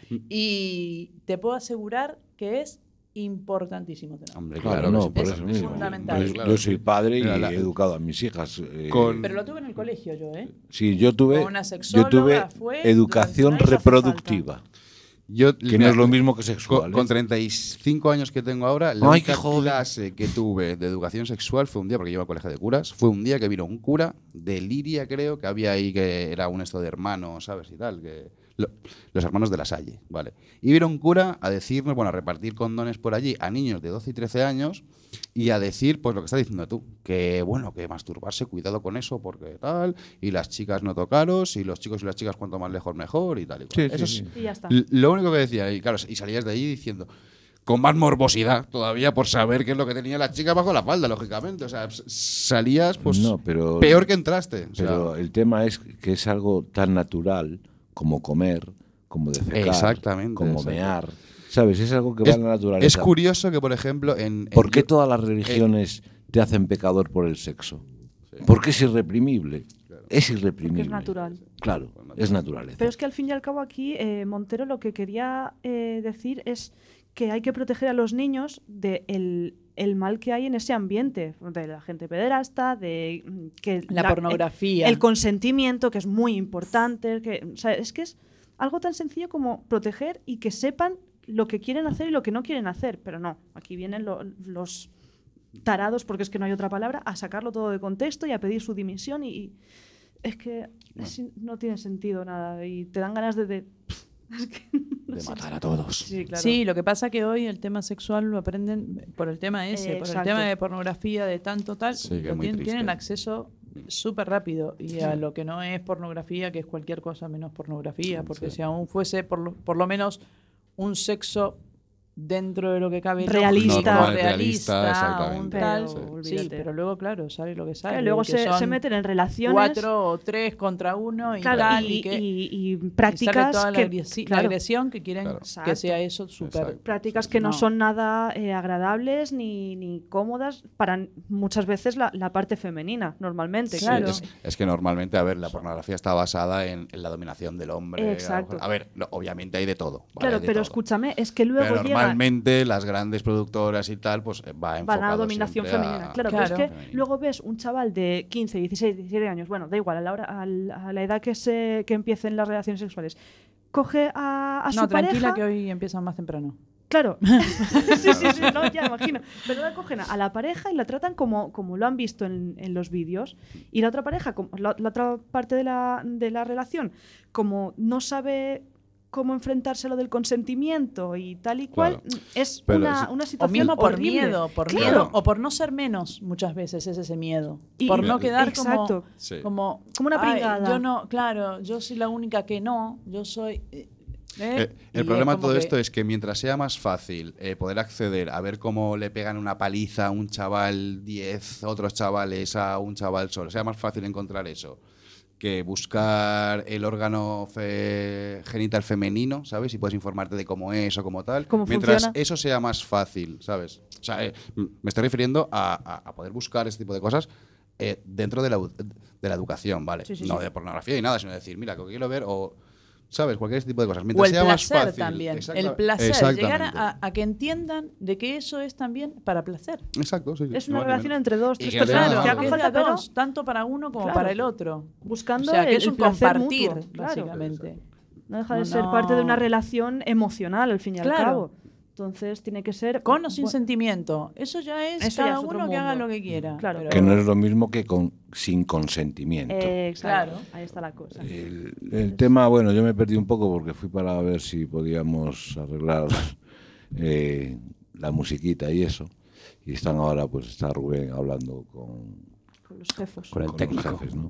Speaker 9: Y te puedo asegurar que es importantísimo tener.
Speaker 8: Hombre,
Speaker 5: Claro,
Speaker 8: claro,
Speaker 5: no,
Speaker 8: que sí.
Speaker 5: por
Speaker 9: es
Speaker 5: eso mismo.
Speaker 9: fundamental.
Speaker 5: Yo,
Speaker 8: Claro.
Speaker 5: yo soy padre y
Speaker 8: Mira, la-
Speaker 5: he educado a mis hijas. eh,
Speaker 8: Con-
Speaker 9: Pero lo tuve en el colegio yo, ¿eh?
Speaker 5: Sí, yo tuve,
Speaker 9: Con una
Speaker 5: yo
Speaker 9: sexóloga
Speaker 5: tuve
Speaker 9: fue
Speaker 5: educación
Speaker 9: durante un año hace
Speaker 5: reproductiva,
Speaker 8: Yo,
Speaker 5: que no
Speaker 8: mira,
Speaker 5: es lo mismo que
Speaker 8: Con,
Speaker 5: sexual.
Speaker 8: con
Speaker 5: ¿eh?
Speaker 8: treinta y cinco años que tengo ahora, la
Speaker 5: Ay,
Speaker 8: única
Speaker 5: qué joven.
Speaker 8: clase que tuve de educación sexual fue un día, porque yo iba al colegio de curas, fue un día que vino un cura de Liria, creo, que había ahí, que era un esto de hermanos, ¿sabes? Y tal, que lo- los hermanos de la Salle, ¿vale? Y vino un cura a decirnos, bueno, a repartir condones por allí a niños de doce y trece años y a decir, pues lo que estás diciendo tú, que bueno, que masturbarse, cuidado con eso, porque tal, y las chicas no tocaros, y los chicos y las chicas cuanto más lejos mejor, y tal y cual.
Speaker 5: Sí, sí,
Speaker 8: Eso es-
Speaker 5: sí.
Speaker 1: Y ya está.
Speaker 8: L- Lo único que decía, y claro, y salías de allí diciendo, con más morbosidad todavía por saber qué es lo que tenía la chica bajo la falda, lógicamente. O sea, s- salías pues
Speaker 5: No, pero-
Speaker 8: peor que entraste. O sea,
Speaker 5: Pero el tema es que es algo tan natural como comer, como defecar,
Speaker 8: Exactamente,
Speaker 5: como
Speaker 8: exacto.
Speaker 5: mear. ¿Sabes? Es algo que va
Speaker 8: es,
Speaker 5: en la naturaleza.
Speaker 8: es curioso que, por ejemplo, en... en-
Speaker 5: ¿Por qué
Speaker 8: yo-
Speaker 5: todas las religiones te hacen pecador por el sexo? Porque es irreprimible. Es irreprimible.
Speaker 1: Porque es natural.
Speaker 5: Claro, es naturaleza.
Speaker 1: Pero es que al fin y al cabo aquí eh, Montero lo que quería eh, decir es que hay que proteger a los niños del de el mal que hay en ese ambiente, de la gente pederasta, de mm, que
Speaker 9: La pornografía.
Speaker 1: El, el consentimiento, que es muy importante. Que, o sea, es que es algo tan sencillo como proteger y que sepan lo que quieren hacer y lo que no quieren hacer. Pero no, aquí vienen lo- los tarados, porque es que no hay otra palabra, a sacarlo todo de contexto y a pedir su dimisión y, y es que es- no tiene sentido nada y te dan ganas de... de es que no
Speaker 8: de
Speaker 1: sé.
Speaker 8: matar a todos.
Speaker 1: Sí, claro.
Speaker 9: Sí, lo que pasa que hoy el tema sexual lo aprenden por el tema ese,
Speaker 1: Eh,
Speaker 9: por el
Speaker 1: exacto.
Speaker 9: tema de pornografía, de tanto tal,
Speaker 8: Sí, que es
Speaker 9: lo
Speaker 8: muy
Speaker 9: tienen,
Speaker 8: triste.
Speaker 9: tienen acceso súper rápido y a lo que no es pornografía, que es cualquier cosa menos pornografía, porque
Speaker 8: Sí.
Speaker 9: si aún fuese por lo, por lo menos un sexo dentro de lo que cabe
Speaker 1: Realista.
Speaker 9: lógico,
Speaker 8: Normal,
Speaker 9: realista,
Speaker 8: realista, exactamente.
Speaker 9: un tal,
Speaker 1: Pero,
Speaker 9: sí,
Speaker 1: olvídate.
Speaker 9: pero luego claro, sale lo que sale.
Speaker 1: Claro, luego
Speaker 9: que
Speaker 1: se,
Speaker 9: son
Speaker 1: se meten en relaciones
Speaker 9: cuatro o tres contra uno y
Speaker 1: claro,
Speaker 9: tal,
Speaker 1: y,
Speaker 9: y, que
Speaker 1: y- y
Speaker 9: y sale
Speaker 1: prácticas
Speaker 9: toda la,
Speaker 1: que,
Speaker 9: agresi- la
Speaker 1: claro,
Speaker 9: agresión que quieren
Speaker 8: Claro.
Speaker 9: que
Speaker 1: Exacto.
Speaker 9: sea eso súper.
Speaker 8: Exacto.
Speaker 1: prácticas que no,
Speaker 9: No.
Speaker 1: son nada eh, agradables ni, ni cómodas para n- muchas veces la, la parte femenina, normalmente.
Speaker 8: Sí,
Speaker 1: Claro.
Speaker 8: es, es que normalmente, a ver, la pornografía está basada en, en la dominación del hombre.
Speaker 1: Exacto.
Speaker 8: A ver, no, obviamente hay de todo. ¿vale?
Speaker 1: Claro,
Speaker 8: Hay de
Speaker 1: pero
Speaker 8: todo.
Speaker 1: escúchame, es que luego
Speaker 8: Pero
Speaker 1: llega
Speaker 8: normalmente las grandes productoras y tal, pues eh, va
Speaker 1: van
Speaker 8: enfocado
Speaker 1: a dominación
Speaker 8: siempre
Speaker 1: femenina.
Speaker 8: a-
Speaker 1: Claro,
Speaker 9: Claro.
Speaker 1: pero es que
Speaker 8: Femenino.
Speaker 1: luego ves un chaval de quince, dieciséis, diecisiete años, bueno, da igual, a la, hora, al- a la edad que, se, que empiecen las relaciones sexuales, coge a, a su
Speaker 9: No, tranquila
Speaker 1: pareja.
Speaker 9: que hoy empiezan más temprano.
Speaker 1: Claro. sí, sí, sí, no, ya imagino. Pero la cogen a la pareja y la tratan como, como lo han visto en, en los vídeos. Y la otra pareja, como, la, la otra parte de la, de la relación, como no sabe cómo enfrentarse a lo del consentimiento y tal y cual,
Speaker 8: Claro.
Speaker 1: es
Speaker 8: Pero
Speaker 1: una,
Speaker 8: es-
Speaker 1: una
Speaker 9: O
Speaker 1: situación
Speaker 9: mismo por
Speaker 1: horrible.
Speaker 9: miedo, por
Speaker 1: Claro.
Speaker 9: miedo, o por no ser menos, muchas veces es ese miedo.
Speaker 1: Y-
Speaker 9: por
Speaker 8: Mira,
Speaker 9: no quedar
Speaker 1: Exacto.
Speaker 9: como,
Speaker 8: Sí.
Speaker 9: como,
Speaker 1: Como una
Speaker 9: "Ay,
Speaker 1: pringada".
Speaker 9: yo no, claro, yo soy la única que no, yo soy. eh, ¿eh?
Speaker 8: Eh,
Speaker 9: Y
Speaker 8: el problema de
Speaker 9: como
Speaker 8: todo
Speaker 9: que-
Speaker 8: esto es que mientras sea más fácil eh, poder acceder a ver cómo le pegan una paliza a un chaval diez otros chavales a un chaval solo, sea más fácil encontrar eso que buscar el órgano fe- genital femenino, ¿sabes? Y puedes informarte de cómo es o cómo tal.
Speaker 1: Cómo
Speaker 8: mientras
Speaker 1: funciona.
Speaker 8: eso sea más fácil, ¿sabes? O sea, eh, m- me estoy refiriendo a, a- a poder buscar este tipo de cosas eh, dentro de la, u- de la educación, ¿vale?
Speaker 1: Sí, sí,
Speaker 8: no
Speaker 1: sí.
Speaker 8: de pornografía y nada, sino decir, mira, que quiero ver o... ¿Sabes? Cualquier tipo de cosas.
Speaker 9: O
Speaker 8: Mientras
Speaker 9: el
Speaker 8: sea más
Speaker 9: placer
Speaker 8: fácil.
Speaker 9: también.
Speaker 8: Exacta-
Speaker 9: El placer.
Speaker 8: Exactamente.
Speaker 9: Llegar a, a que entiendan de que eso es también para placer.
Speaker 8: Exacto, sí, sí,
Speaker 1: Es
Speaker 8: ni
Speaker 1: una
Speaker 8: más ni
Speaker 1: relación
Speaker 8: menos.
Speaker 1: entre dos,
Speaker 8: Y
Speaker 1: tres
Speaker 8: que
Speaker 1: personas
Speaker 8: además-
Speaker 1: que
Speaker 8: Claro,
Speaker 1: hagan
Speaker 9: que es
Speaker 1: falta,
Speaker 9: de a
Speaker 1: pero
Speaker 9: dos, tanto para uno como
Speaker 1: Claro.
Speaker 9: para el otro.
Speaker 1: buscando
Speaker 9: O sea, que
Speaker 1: el,
Speaker 9: es un
Speaker 1: el placer
Speaker 9: compartir,
Speaker 1: mutuo, claro.
Speaker 9: básicamente.
Speaker 1: No deja de
Speaker 9: No,
Speaker 1: ser
Speaker 9: no.
Speaker 1: parte de una relación emocional, al fin y al
Speaker 9: Claro.
Speaker 1: cabo. Entonces tiene que ser...
Speaker 9: Con o sin
Speaker 1: bu-
Speaker 9: sentimiento. Eso ya es
Speaker 1: Eso ya
Speaker 9: cada
Speaker 1: es otro
Speaker 9: uno que haga
Speaker 1: mundo.
Speaker 9: lo que quiera.
Speaker 1: Claro.
Speaker 9: pero-
Speaker 5: Que no es lo mismo que con, sin consentimiento.
Speaker 1: Eh, exacto.
Speaker 9: Claro.
Speaker 1: Ahí está la cosa.
Speaker 5: El, el tema, bueno, yo me perdí un poco porque fui para ver si podíamos arreglar eh, la musiquita y eso. Y están ahora, pues está Rubén hablando con,
Speaker 1: Con los jefos.
Speaker 8: Con el
Speaker 5: con
Speaker 8: técnico.
Speaker 5: los jefes, ¿no?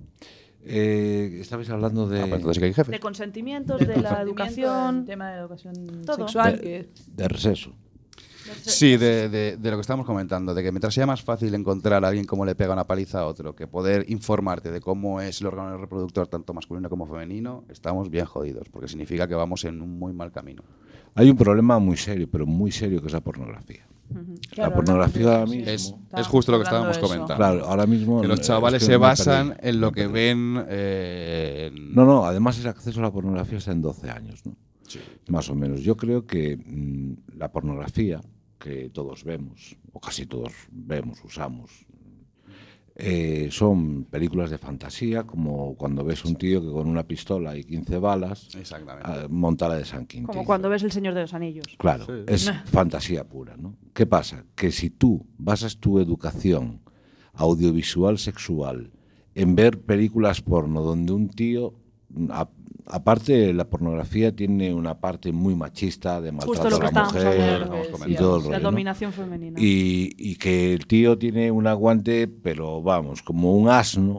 Speaker 5: Eh, estabais hablando de,
Speaker 8: Ah, pues entonces sí que hay jefe.
Speaker 1: De consentimientos,
Speaker 9: El
Speaker 1: de la
Speaker 9: consentimiento,
Speaker 1: educación.
Speaker 9: el tema de educación
Speaker 1: Todo.
Speaker 9: sexual.
Speaker 5: de,
Speaker 9: que
Speaker 5: de receso.
Speaker 8: Sí, de, de, de lo que estábamos comentando, de que mientras sea más fácil encontrar a alguien cómo le pega una paliza a otro, que poder informarte de cómo es el órgano reproductor tanto masculino como femenino, estamos bien jodidos, porque significa que vamos en un muy mal camino.
Speaker 5: Hay un problema muy serio, pero muy serio, que es la pornografía.
Speaker 9: Claro,
Speaker 5: la pornografía ahora mismo...
Speaker 8: Es, es justo lo que estábamos comentando.
Speaker 5: Claro, ahora mismo...
Speaker 8: Que los chavales
Speaker 5: es que
Speaker 8: se
Speaker 5: me he
Speaker 8: basan
Speaker 5: perdido,
Speaker 8: en lo
Speaker 5: me he
Speaker 8: que
Speaker 5: perdido.
Speaker 8: ven... Eh, en-
Speaker 5: No, no, además el acceso a la pornografía está en doce años, ¿no?
Speaker 8: Sí.
Speaker 5: Más o menos. Yo creo que mm, la pornografía, que todos vemos, o casi todos vemos, usamos, eh, son películas de fantasía, como cuando ves un tío que con una pistola y quince balas
Speaker 8: Exactamente.
Speaker 5: ah, monta la de San Quintín.
Speaker 1: Como cuando ves El Señor de los Anillos.
Speaker 5: Claro,
Speaker 8: Sí.
Speaker 5: es fantasía pura, ¿no? ¿Qué pasa? Que si tú basas tu educación audiovisual sexual en ver películas porno donde un tío, a- aparte la pornografía tiene una parte muy machista de
Speaker 1: Justo
Speaker 5: maltrato
Speaker 1: lo
Speaker 5: a
Speaker 1: que
Speaker 5: la
Speaker 1: estábamos
Speaker 5: mujer
Speaker 1: hablando.
Speaker 5: y todo el
Speaker 1: La
Speaker 5: rollo, ¿no?
Speaker 1: dominación femenina.
Speaker 5: Y, y que el tío tiene un aguante, pero vamos, como un asno.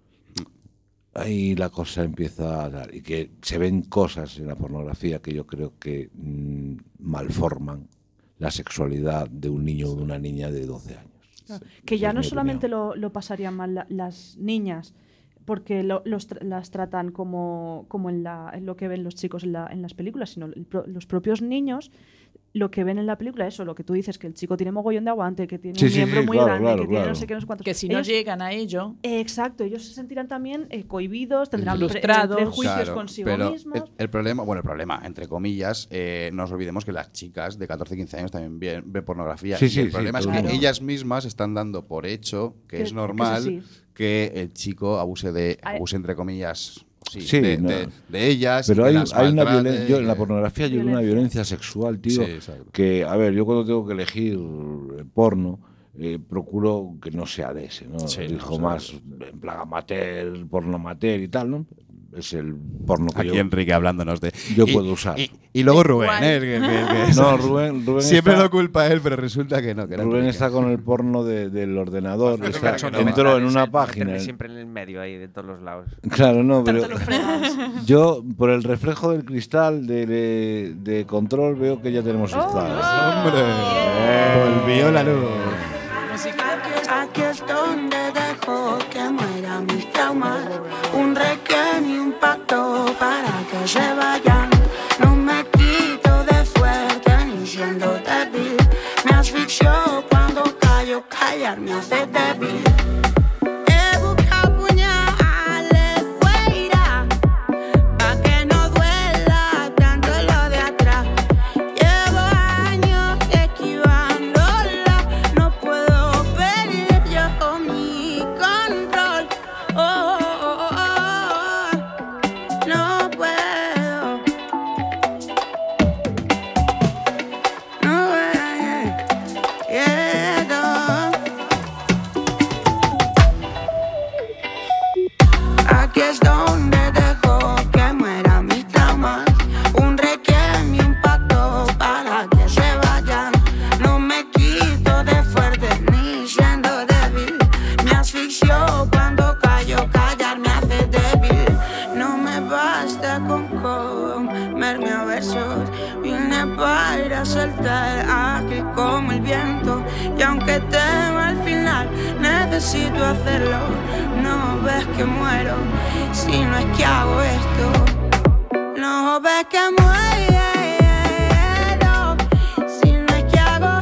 Speaker 5: Ahí la cosa empieza a dar. Y que se ven cosas en la pornografía que yo creo que mm, malforman la sexualidad de un niño o de una niña de doce años.
Speaker 1: Claro. Que
Speaker 5: Esa
Speaker 1: ya
Speaker 5: es
Speaker 1: no
Speaker 5: mi
Speaker 1: solamente
Speaker 5: opinión.
Speaker 1: lo, lo pasarían mal la- las niñas, porque lo- los tra- las tratan como, como en, la, en lo que ven los chicos en, la- en las películas, sino el pro- los propios niños, lo que ven en la película, eso, lo que tú dices, que el chico tiene mogollón de aguante, que tiene
Speaker 5: Sí,
Speaker 1: un
Speaker 5: sí,
Speaker 1: miembro
Speaker 5: sí,
Speaker 1: muy
Speaker 5: claro,
Speaker 1: grande,
Speaker 5: claro,
Speaker 1: que tiene no
Speaker 5: claro.
Speaker 1: sé qué, no sé cuántos.
Speaker 9: Que si no
Speaker 1: Ellos-
Speaker 9: llegan a ello,
Speaker 1: eh, exacto, ellos se sentirán también eh, cohibidos, tendrán pre-
Speaker 9: Frustrados.
Speaker 1: prejuicios
Speaker 8: Claro,
Speaker 1: consigo
Speaker 8: pero
Speaker 1: mismos.
Speaker 8: El, el problema, bueno, el problema, entre comillas, eh, no nos olvidemos que las chicas de catorce quince años también ven, ven pornografía.
Speaker 5: Sí,
Speaker 8: y
Speaker 5: sí,
Speaker 8: el
Speaker 5: sí,
Speaker 8: problema es
Speaker 5: todo
Speaker 8: que
Speaker 5: el mundo.
Speaker 8: ellas mismas están dando por hecho que,
Speaker 1: Que-
Speaker 8: es
Speaker 1: que
Speaker 8: normal
Speaker 1: es así.
Speaker 8: que el chico abuse de,
Speaker 1: Ay.
Speaker 8: abuse entre comillas, sí,
Speaker 5: Sí,
Speaker 8: de,
Speaker 5: no.
Speaker 8: de- de ellas. y
Speaker 5: Pero
Speaker 8: que
Speaker 5: hay,
Speaker 8: las
Speaker 5: hay una
Speaker 8: maltrate,
Speaker 5: violencia, yo en la
Speaker 8: que-
Speaker 5: pornografía hay una
Speaker 1: Violencia.
Speaker 5: violencia sexual, tío,
Speaker 8: Sí, exacto.
Speaker 5: que, a ver, yo cuando tengo que elegir eh, porno, eh, procuro que no sea de ese, ¿no?
Speaker 8: Sí,
Speaker 5: Elijo
Speaker 8: no,
Speaker 5: más
Speaker 8: sí,
Speaker 5: en plan amateur, porno amateur y tal, ¿no? Es el porno que
Speaker 8: Aquí
Speaker 5: yo,
Speaker 8: Enrique hablándonos de.
Speaker 5: yo
Speaker 8: y-
Speaker 5: puedo usar.
Speaker 8: Y, y luego Rubén,
Speaker 9: Igual.
Speaker 8: ¿eh? Que- que- que-
Speaker 5: No, Rubén, Rubén
Speaker 8: Siempre
Speaker 5: está,
Speaker 8: lo culpa él, pero resulta que no. Que era
Speaker 5: Rubén
Speaker 8: Enrique.
Speaker 5: está con el porno de- del ordenador.
Speaker 10: Hacer
Speaker 5: está-
Speaker 10: comentarios,
Speaker 5: entró en una
Speaker 10: el
Speaker 5: página.
Speaker 10: meterme siempre en el medio ahí de todos los lados.
Speaker 5: Claro, no, pero
Speaker 1: Tanto los fregados.
Speaker 5: yo por el reflejo del cristal de, de- de control veo que ya tenemos
Speaker 1: Oh,
Speaker 5: instaladas.
Speaker 8: ¡Hombre! Volvió la luz.
Speaker 11: Aquí es donde dejo que mueran mis traumas. Un requiem y un pacto para que se vayan. No me quito de fuerte ni siendo débil. Me asfixio cuando callo, callar me hace débil. He buscado puñales fuera pa' que no duela tanto lo de atrás. Llevo años esquivándola, no puedo perder yo mi control. Oh, oh, oh, oh, no puedo. No puedo. Aquí es donde dejo que mueran mis traumas. Un requiem y un pacto para que se vayan. No me quito de fuerte ni siendo débil. Me asfixio cuando callo, callar me hace débil. No me basta con comerme a besos. Vine para saltar ágil como el viento. Y aunque temo al final, necesito hacerlo. No ves que muero si no es que hago esto. No ves que muero si no es que hago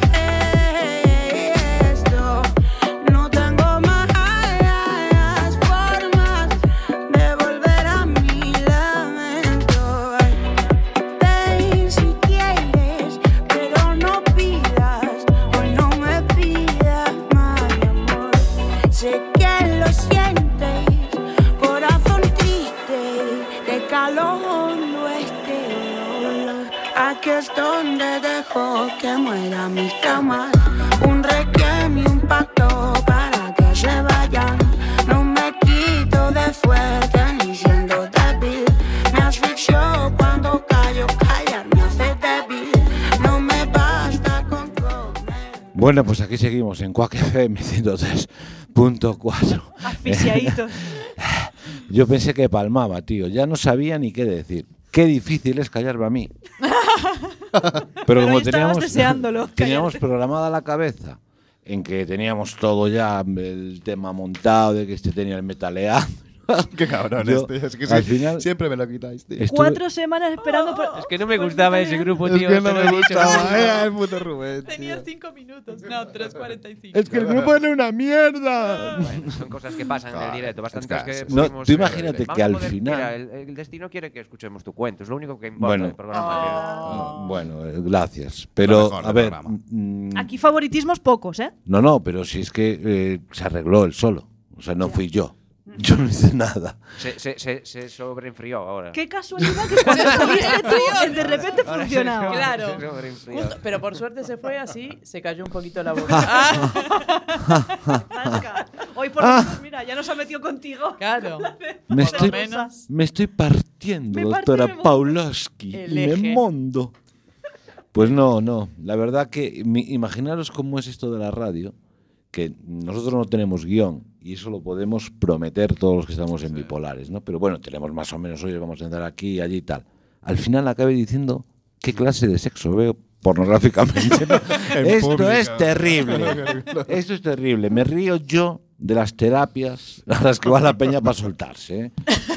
Speaker 11: esto. No tengo más formas de volver a mi lamento. Ven si quieres, pero no pidas, hoy no me pidas más amor. Sé que lo sientes, corazón triste, de calor hondo este dolor. Aquí es donde dejo que mueran mis traumas. Un requiem y un pacto para que se vayan. No me quito de fuerte ni siendo débil. Me asfixio cuando callo, callar me hace débil. No me basta con comer.
Speaker 5: Bueno, pues aquí seguimos en Quack F M ciento tres punto cuatro.
Speaker 1: Asfixiaditos.
Speaker 5: Yo pensé que palmaba, tío. Ya no sabía ni qué decir. qué difícil es callarme a mí. Pero
Speaker 1: Pero
Speaker 5: como
Speaker 1: ahí estabas
Speaker 5: teníamos,
Speaker 1: deseándolo,
Speaker 5: teníamos
Speaker 1: callarte.
Speaker 5: programada la cabeza en que teníamos todo ya, el tema montado, de que este tenía el metaleado.
Speaker 8: Qué cabrones, tío. Es que
Speaker 5: al
Speaker 8: sí,
Speaker 5: final
Speaker 8: siempre me lo quitáis, tío.
Speaker 5: estuve-
Speaker 1: Cuatro semanas esperando por...
Speaker 7: Es que no me gustaba ese grupo,
Speaker 8: Es
Speaker 7: tío.
Speaker 8: que no
Speaker 7: te lo
Speaker 8: me
Speaker 7: he dicho,
Speaker 8: gustaba,
Speaker 7: no.
Speaker 8: eh, el puto Rubén.
Speaker 9: Tenía
Speaker 8: tío.
Speaker 9: cinco minutos. No, tres cuarenta y cinco.
Speaker 5: Es que el grupo era una mierda.
Speaker 7: Bueno, son cosas que pasan en el
Speaker 8: Claro,
Speaker 7: directo. Bastantes
Speaker 8: es que-
Speaker 7: que
Speaker 5: No,
Speaker 7: pusimos,
Speaker 5: tú
Speaker 7: eh,
Speaker 5: imagínate
Speaker 7: vamos
Speaker 5: que
Speaker 7: a
Speaker 5: al
Speaker 7: poder-
Speaker 5: final-
Speaker 7: mira, el, el destino quiere que escuchemos tu cuento. Es lo único que importa
Speaker 5: Bueno.
Speaker 7: del programa.
Speaker 9: Oh.
Speaker 5: Bueno, eh, gracias.
Speaker 8: Lo
Speaker 5: Pero,
Speaker 8: mejor
Speaker 5: a
Speaker 8: del
Speaker 5: ver.
Speaker 8: programa.
Speaker 5: mm,
Speaker 1: Aquí favoritismos pocos, ¿eh?
Speaker 5: No, no, pero si es que eh, se arregló él solo. O sea, no fui yo. Yo no hice nada.
Speaker 7: Se, se, se, se sobreenfrió ahora.
Speaker 1: Qué casualidad que cuando saliste tú, de repente
Speaker 7: Ahora se-
Speaker 1: funcionaba.
Speaker 9: Claro.
Speaker 7: se sobreenfrió.
Speaker 9: Justo- pero por suerte se fue así, se cayó un poquito la boca. Ah,
Speaker 1: Zasca. Hoy por lo menos, mira, ya nos ha metido contigo.
Speaker 9: claro.
Speaker 5: Me
Speaker 9: Por
Speaker 5: estoy,
Speaker 9: lo menos.
Speaker 5: me estoy partiendo,
Speaker 1: Me parte
Speaker 5: doctora
Speaker 1: me mondo.
Speaker 5: Paulowski.
Speaker 9: El
Speaker 5: Me
Speaker 9: eje.
Speaker 5: mondo. Pues no, no. La verdad que mi- imaginaros cómo es esto de la radio, que nosotros no tenemos guión y eso lo podemos prometer todos los que estamos en bipolares, ¿no? Pero bueno, tenemos más o menos, hoy vamos a entrar aquí, allí y tal. Al final acabé diciendo qué clase de sexo veo pornográficamente, ¿no?
Speaker 8: En
Speaker 5: Esto
Speaker 8: público.
Speaker 5: es terrible. Esto es terrible. Me río yo de las terapias a las que va la peña para soltarse, ¿eh?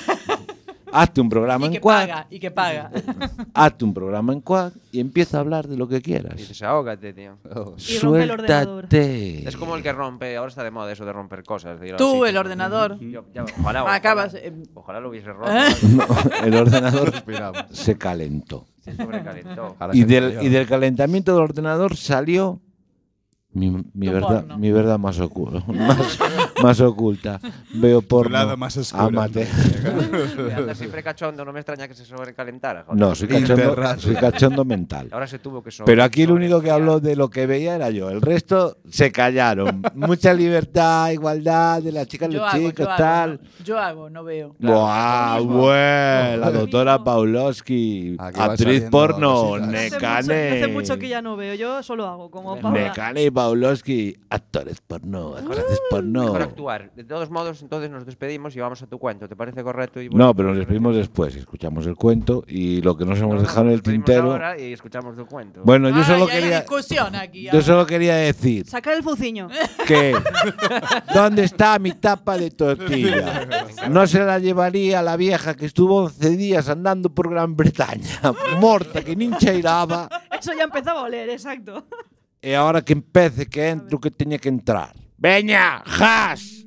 Speaker 5: Hazte un programa
Speaker 9: Y
Speaker 5: en
Speaker 9: que
Speaker 5: Quack,
Speaker 9: paga, y que paga.
Speaker 5: hazte un programa en Quack y empieza a hablar de lo que quieras.
Speaker 7: Y desahógate, tío.
Speaker 1: Y rompe el ordenador.
Speaker 5: Suéltate.
Speaker 7: Es como el que rompe, ahora está de moda eso de romper cosas. de ir a los
Speaker 9: Tú,
Speaker 7: sitios.
Speaker 9: el ordenador.
Speaker 7: Yo- ya, ojalá, ojalá,
Speaker 9: Acabas, eh,
Speaker 7: ojalá lo hubiese roto.
Speaker 5: No, el ordenador
Speaker 8: Respiramos.
Speaker 5: se calentó.
Speaker 7: Se sobrecalentó.
Speaker 8: Ahora
Speaker 5: Y
Speaker 8: se
Speaker 5: del,
Speaker 8: enfrió.
Speaker 5: y del calentamiento del ordenador salió mi, mi
Speaker 9: Tu
Speaker 5: verdad,
Speaker 9: porno.
Speaker 5: mi verdad más, ocu- más, más oculta. Veo porno
Speaker 8: lado más oscuro.
Speaker 5: amateur.
Speaker 7: Anda siempre cachondo, no me extraña que se sobrecalentara. joder.
Speaker 5: No, soy cachondo,
Speaker 8: Interrato.
Speaker 5: soy cachondo mental.
Speaker 7: Ahora se tuvo que sobre-
Speaker 5: Pero aquí el único que
Speaker 7: sobreenfriar.
Speaker 5: habló de lo que veía era yo. El resto se callaron. Mucha libertad, igualdad de las chicas,
Speaker 9: yo
Speaker 5: los
Speaker 9: hago,
Speaker 5: chicos,
Speaker 9: yo hago,
Speaker 5: tal.
Speaker 9: no- yo hago, no veo.
Speaker 5: Buah,
Speaker 9: Lo mismo.
Speaker 5: bueno, la
Speaker 9: Lo
Speaker 5: doctora
Speaker 9: mismo.
Speaker 5: Paulowski,
Speaker 8: Aquí van
Speaker 5: actriz
Speaker 8: saliendo
Speaker 5: porno,
Speaker 8: cositas.
Speaker 1: Hace mucho,
Speaker 5: Necane.
Speaker 1: hace mucho que ya no veo, yo solo hago como Paula.
Speaker 5: Necane y Paulowski, actores porno, actrices porno.
Speaker 7: Mejor actuar. De todos modos, entonces nos despedimos y vamos a tu cuento. ¿Te parece correcto? Y
Speaker 5: No, pero nos despedimos después, escuchamos el cuento y lo que nos hemos dejado en el tintero.
Speaker 7: Ahora y escuchamos tu cuento.
Speaker 5: Bueno, yo
Speaker 9: Ay,
Speaker 5: solo
Speaker 9: hay
Speaker 5: quería
Speaker 9: discusión aquí.
Speaker 5: yo
Speaker 9: ahora.
Speaker 5: solo quería decir
Speaker 1: Sacar el fuciño.
Speaker 5: que ¿dónde está mi tapa de tortilla? No se la llevaría la vieja que estuvo once días andando por Gran Bretaña, morta que nin cheiraba,
Speaker 1: Eso ya empezaba a oler, exacto.
Speaker 5: e ahora que empece que entro que teña que entrar. Veña, jas!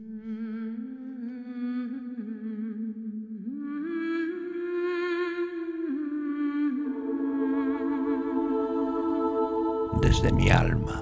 Speaker 5: Desde mi alma.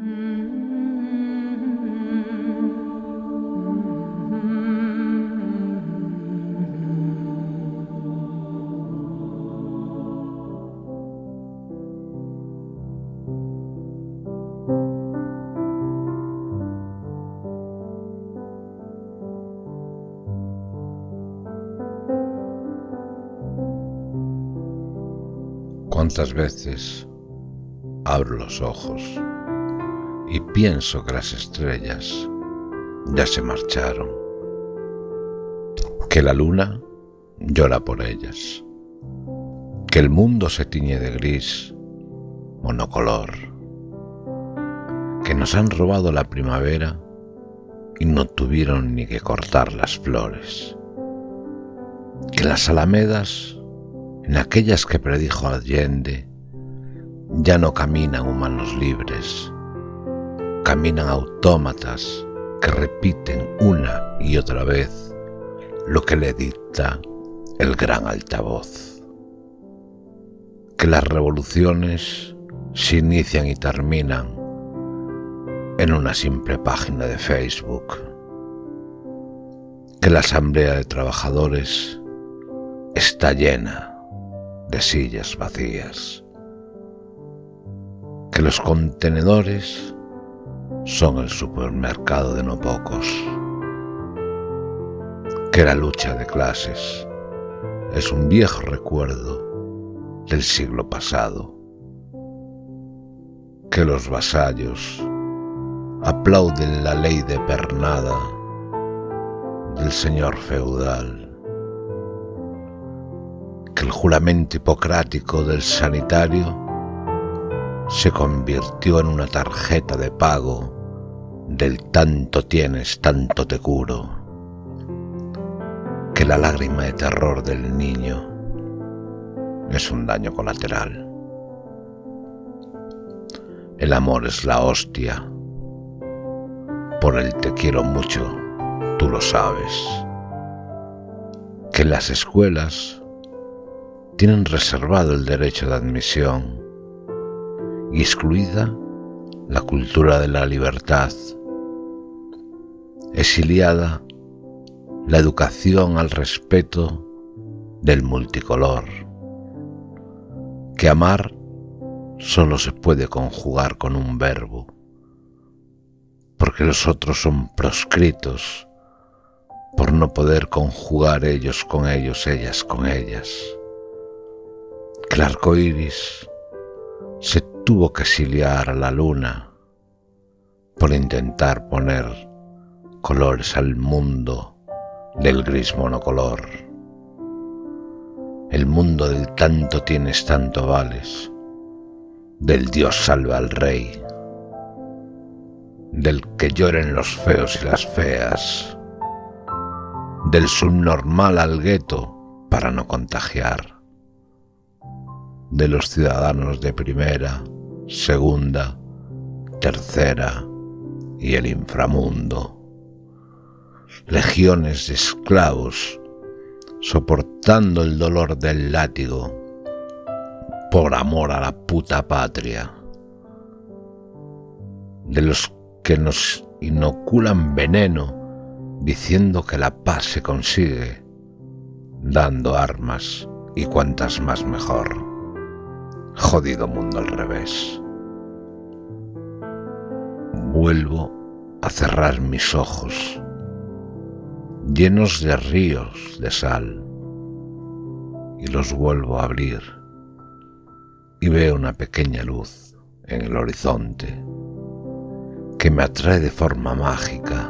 Speaker 5: ¿Cuántas veces abro los ojos y pienso que las estrellas ya se marcharon? Que la luna llora por ellas, que el mundo se tiñe de gris monocolor, que nos han robado la primavera y no tuvieron ni que cortar las flores, que las alamedas, en aquellas que predijo Allende, ya no caminan humanos libres, caminan autómatas que repiten una y otra vez lo que le dicta el gran altavoz. Que las revoluciones se inician y terminan en una simple página de Facebook. Que la asamblea de trabajadores está llena de sillas vacías. Que los contenedores son el supermercado de no pocos. Que la lucha de clases es un viejo recuerdo del siglo pasado. Que los vasallos aplauden la ley de pernada del señor feudal. que el juramento hipocrático del sanitario se convirtió en una tarjeta de pago del tanto tienes, tanto te curo, que la lágrima de terror del niño es un daño colateral. El amor es la hostia, por el te quiero mucho, tú lo sabes, que en las escuelas tienen reservado el derecho de admisión y excluida la cultura de la libertad, exiliada la educación al respeto del multicolor, que amar solo se puede conjugar con un verbo, porque los otros son proscritos por no poder conjugar ellos con ellos, ellas con ellas. Que el arco iris se tuvo que exiliar a la luna por intentar poner colores al mundo del gris monocolor. El mundo del tanto tienes, tanto vales, del Dios salva al rey, del que lloren los feos y las feas, del subnormal al gueto para no contagiar, de los ciudadanos de primera, segunda, tercera y el inframundo, legiones de esclavos soportando el dolor del látigo por amor a la puta patria, de los que nos inoculan veneno diciendo que la paz se consigue dando armas y cuantas más mejor. Jodido mundo al revés. Vuelvo a cerrar mis ojos, llenos de ríos de sal, y los vuelvo a abrir y veo una pequeña luz en el horizonte que me atrae de forma mágica.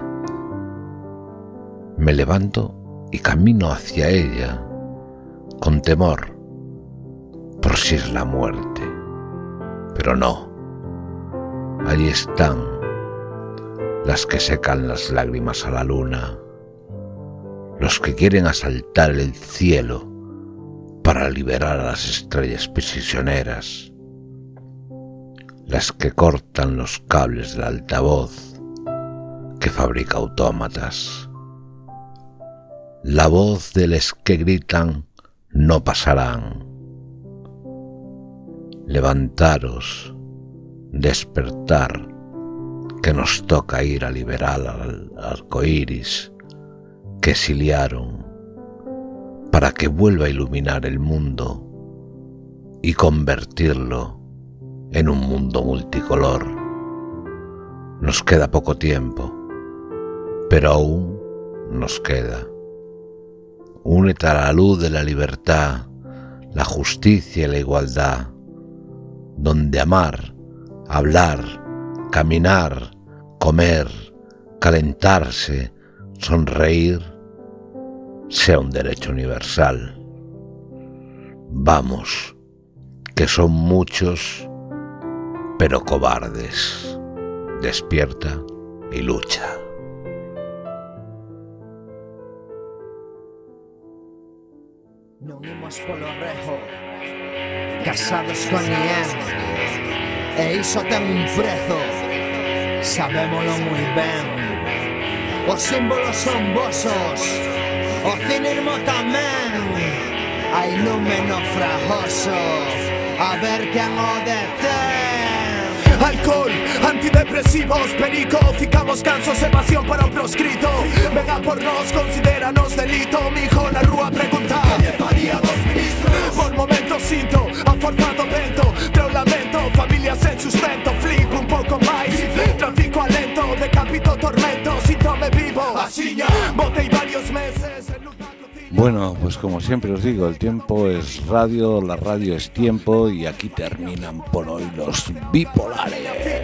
Speaker 5: Me levanto y camino hacia ella con temor por si es la muerte, pero no. Allí están las que secan las lágrimas a la luna, los que quieren asaltar el cielo para liberar a las estrellas prisioneras, las que cortan los cables del altavoz que fabrica autómatas, la voz de los que gritan no pasarán. Levantaros, despertar, que nos toca ir a liberar al arco iris que exiliaron para que vuelva a iluminar el mundo y convertirlo en un mundo multicolor. Nos queda poco tiempo, pero aún nos queda. Únete a la luz de la libertad, la justicia y la igualdad, donde amar, hablar, caminar, comer, calentarse, sonreír, sea un derecho universal. Vamos, que son muchos, pero cobardes. Despierta y lucha.
Speaker 2: Non imos polo rejo, casados con Ian, e iso ten un prezo, sabémolo moi ben. Os símbolos son vosos, o cinismo tamén, hai lume no frajoso, a ver quen o detén.
Speaker 12: Alcohol, antidepresivos, perico, ficamos cansos, evasión para o proscrito. Venga por nos, considéranos delito, mijo na rúa pregunta que faría dos ministros. Por momentos sinto, a forza do vento, treo lamento, familias en sustento, flip un pouco máis, tráfico alento, decapito tormento, síntome vivo, asiña, botei varios meses en lugar.
Speaker 5: Bueno, pues como siempre os digo, el tiempo es radio, la radio es tiempo y aquí terminan por hoy los bipolares.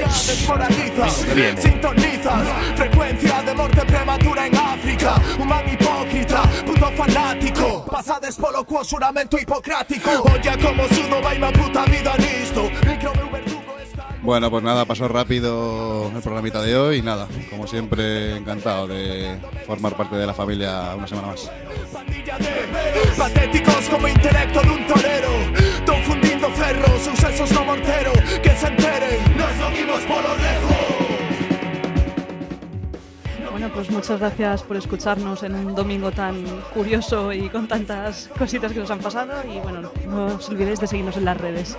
Speaker 12: Sintonizas, frecuencia de morte prematura en África. Un man hipócrita, puto fanático. Pasades polo cuo xuramento hipocrático. Oye como sudo vai ma puta vida nisto. Micro meu verdugo está.
Speaker 8: Bueno, pues nada, pasó rápido el programita de hoy y nada, como siempre encantado de formar parte de la familia una semana más.
Speaker 12: Pandilla de patéticos como intelecto dun torero. Ton fundindo ferros, seus sesos no mortero. Que se enteren, nos lo vimos polo rejo.
Speaker 1: Bueno, pues muchas gracias por escucharnos en un domingo tan curioso y con tantas cositas que nos han pasado. Y bueno, no os olvidéis de seguirnos en las redes.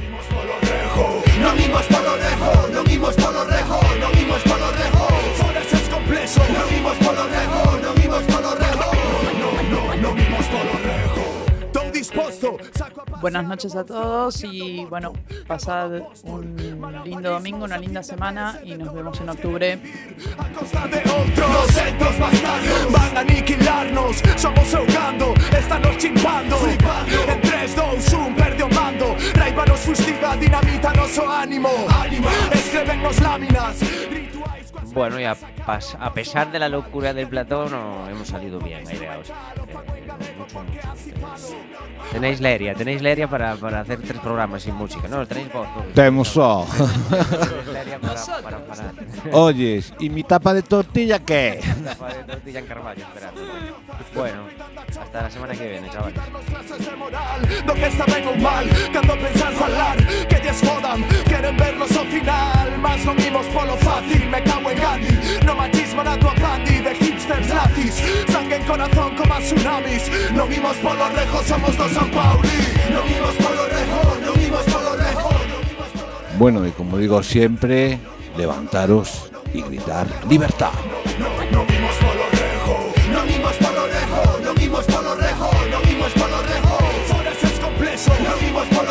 Speaker 12: No vimos polo rejo, no vimos polo rejo, no vimos polo rejo. Foras es complejo, no vimos polo rejo, no vimos polo rejo. No, no, no vimos polo rejo. Todo dispuesto.
Speaker 9: Buenas noches a todos y bueno, pasad un lindo domingo, una linda semana y nos vemos en octubre.
Speaker 12: A costa de otros, centros bastardos van a aniquilarnos. Somos ahogando, estános chimpando. En tres, dos, uno, perdió mando. Raiva nos fustiga, dinamita noso ánimo. Escrebennos láminas.
Speaker 7: Bueno, y a, pas- a pesar de la locura del plató, no hemos salido bien aireados. Eh, mucho, mucho. Tenéis leria, tenéis leria para, para hacer tres programas sin música, ¿no? Tenéis voz.
Speaker 5: Tenemos so.
Speaker 7: Tenéis leria para, para, para.
Speaker 5: Oyes, ¿y mi tapa de tortilla qué?
Speaker 7: Tapa de tortilla en Carballo, esperando. Bueno, hasta la semana que viene, chavales.
Speaker 12: Do que está ben ou mal, cando pensar falar, que lles jodan, queren vernos ao final. Mas non imos polo fácil, me cago en Gandhi. No machismo na tua pandi de hipsters nazis. Sangue en corazón como a tsunamis. Non imos polo rejo, somos do San Pauli. Non imos polo rejo, non imos polo rejo.
Speaker 5: Bueno, y como digo siempre, levantaros y gritar ¡libertad!
Speaker 12: Non imos polo rejo, non imos polo rejo, non imos polo rejo, non imos polo rejo. Foras es complejo, non imos polo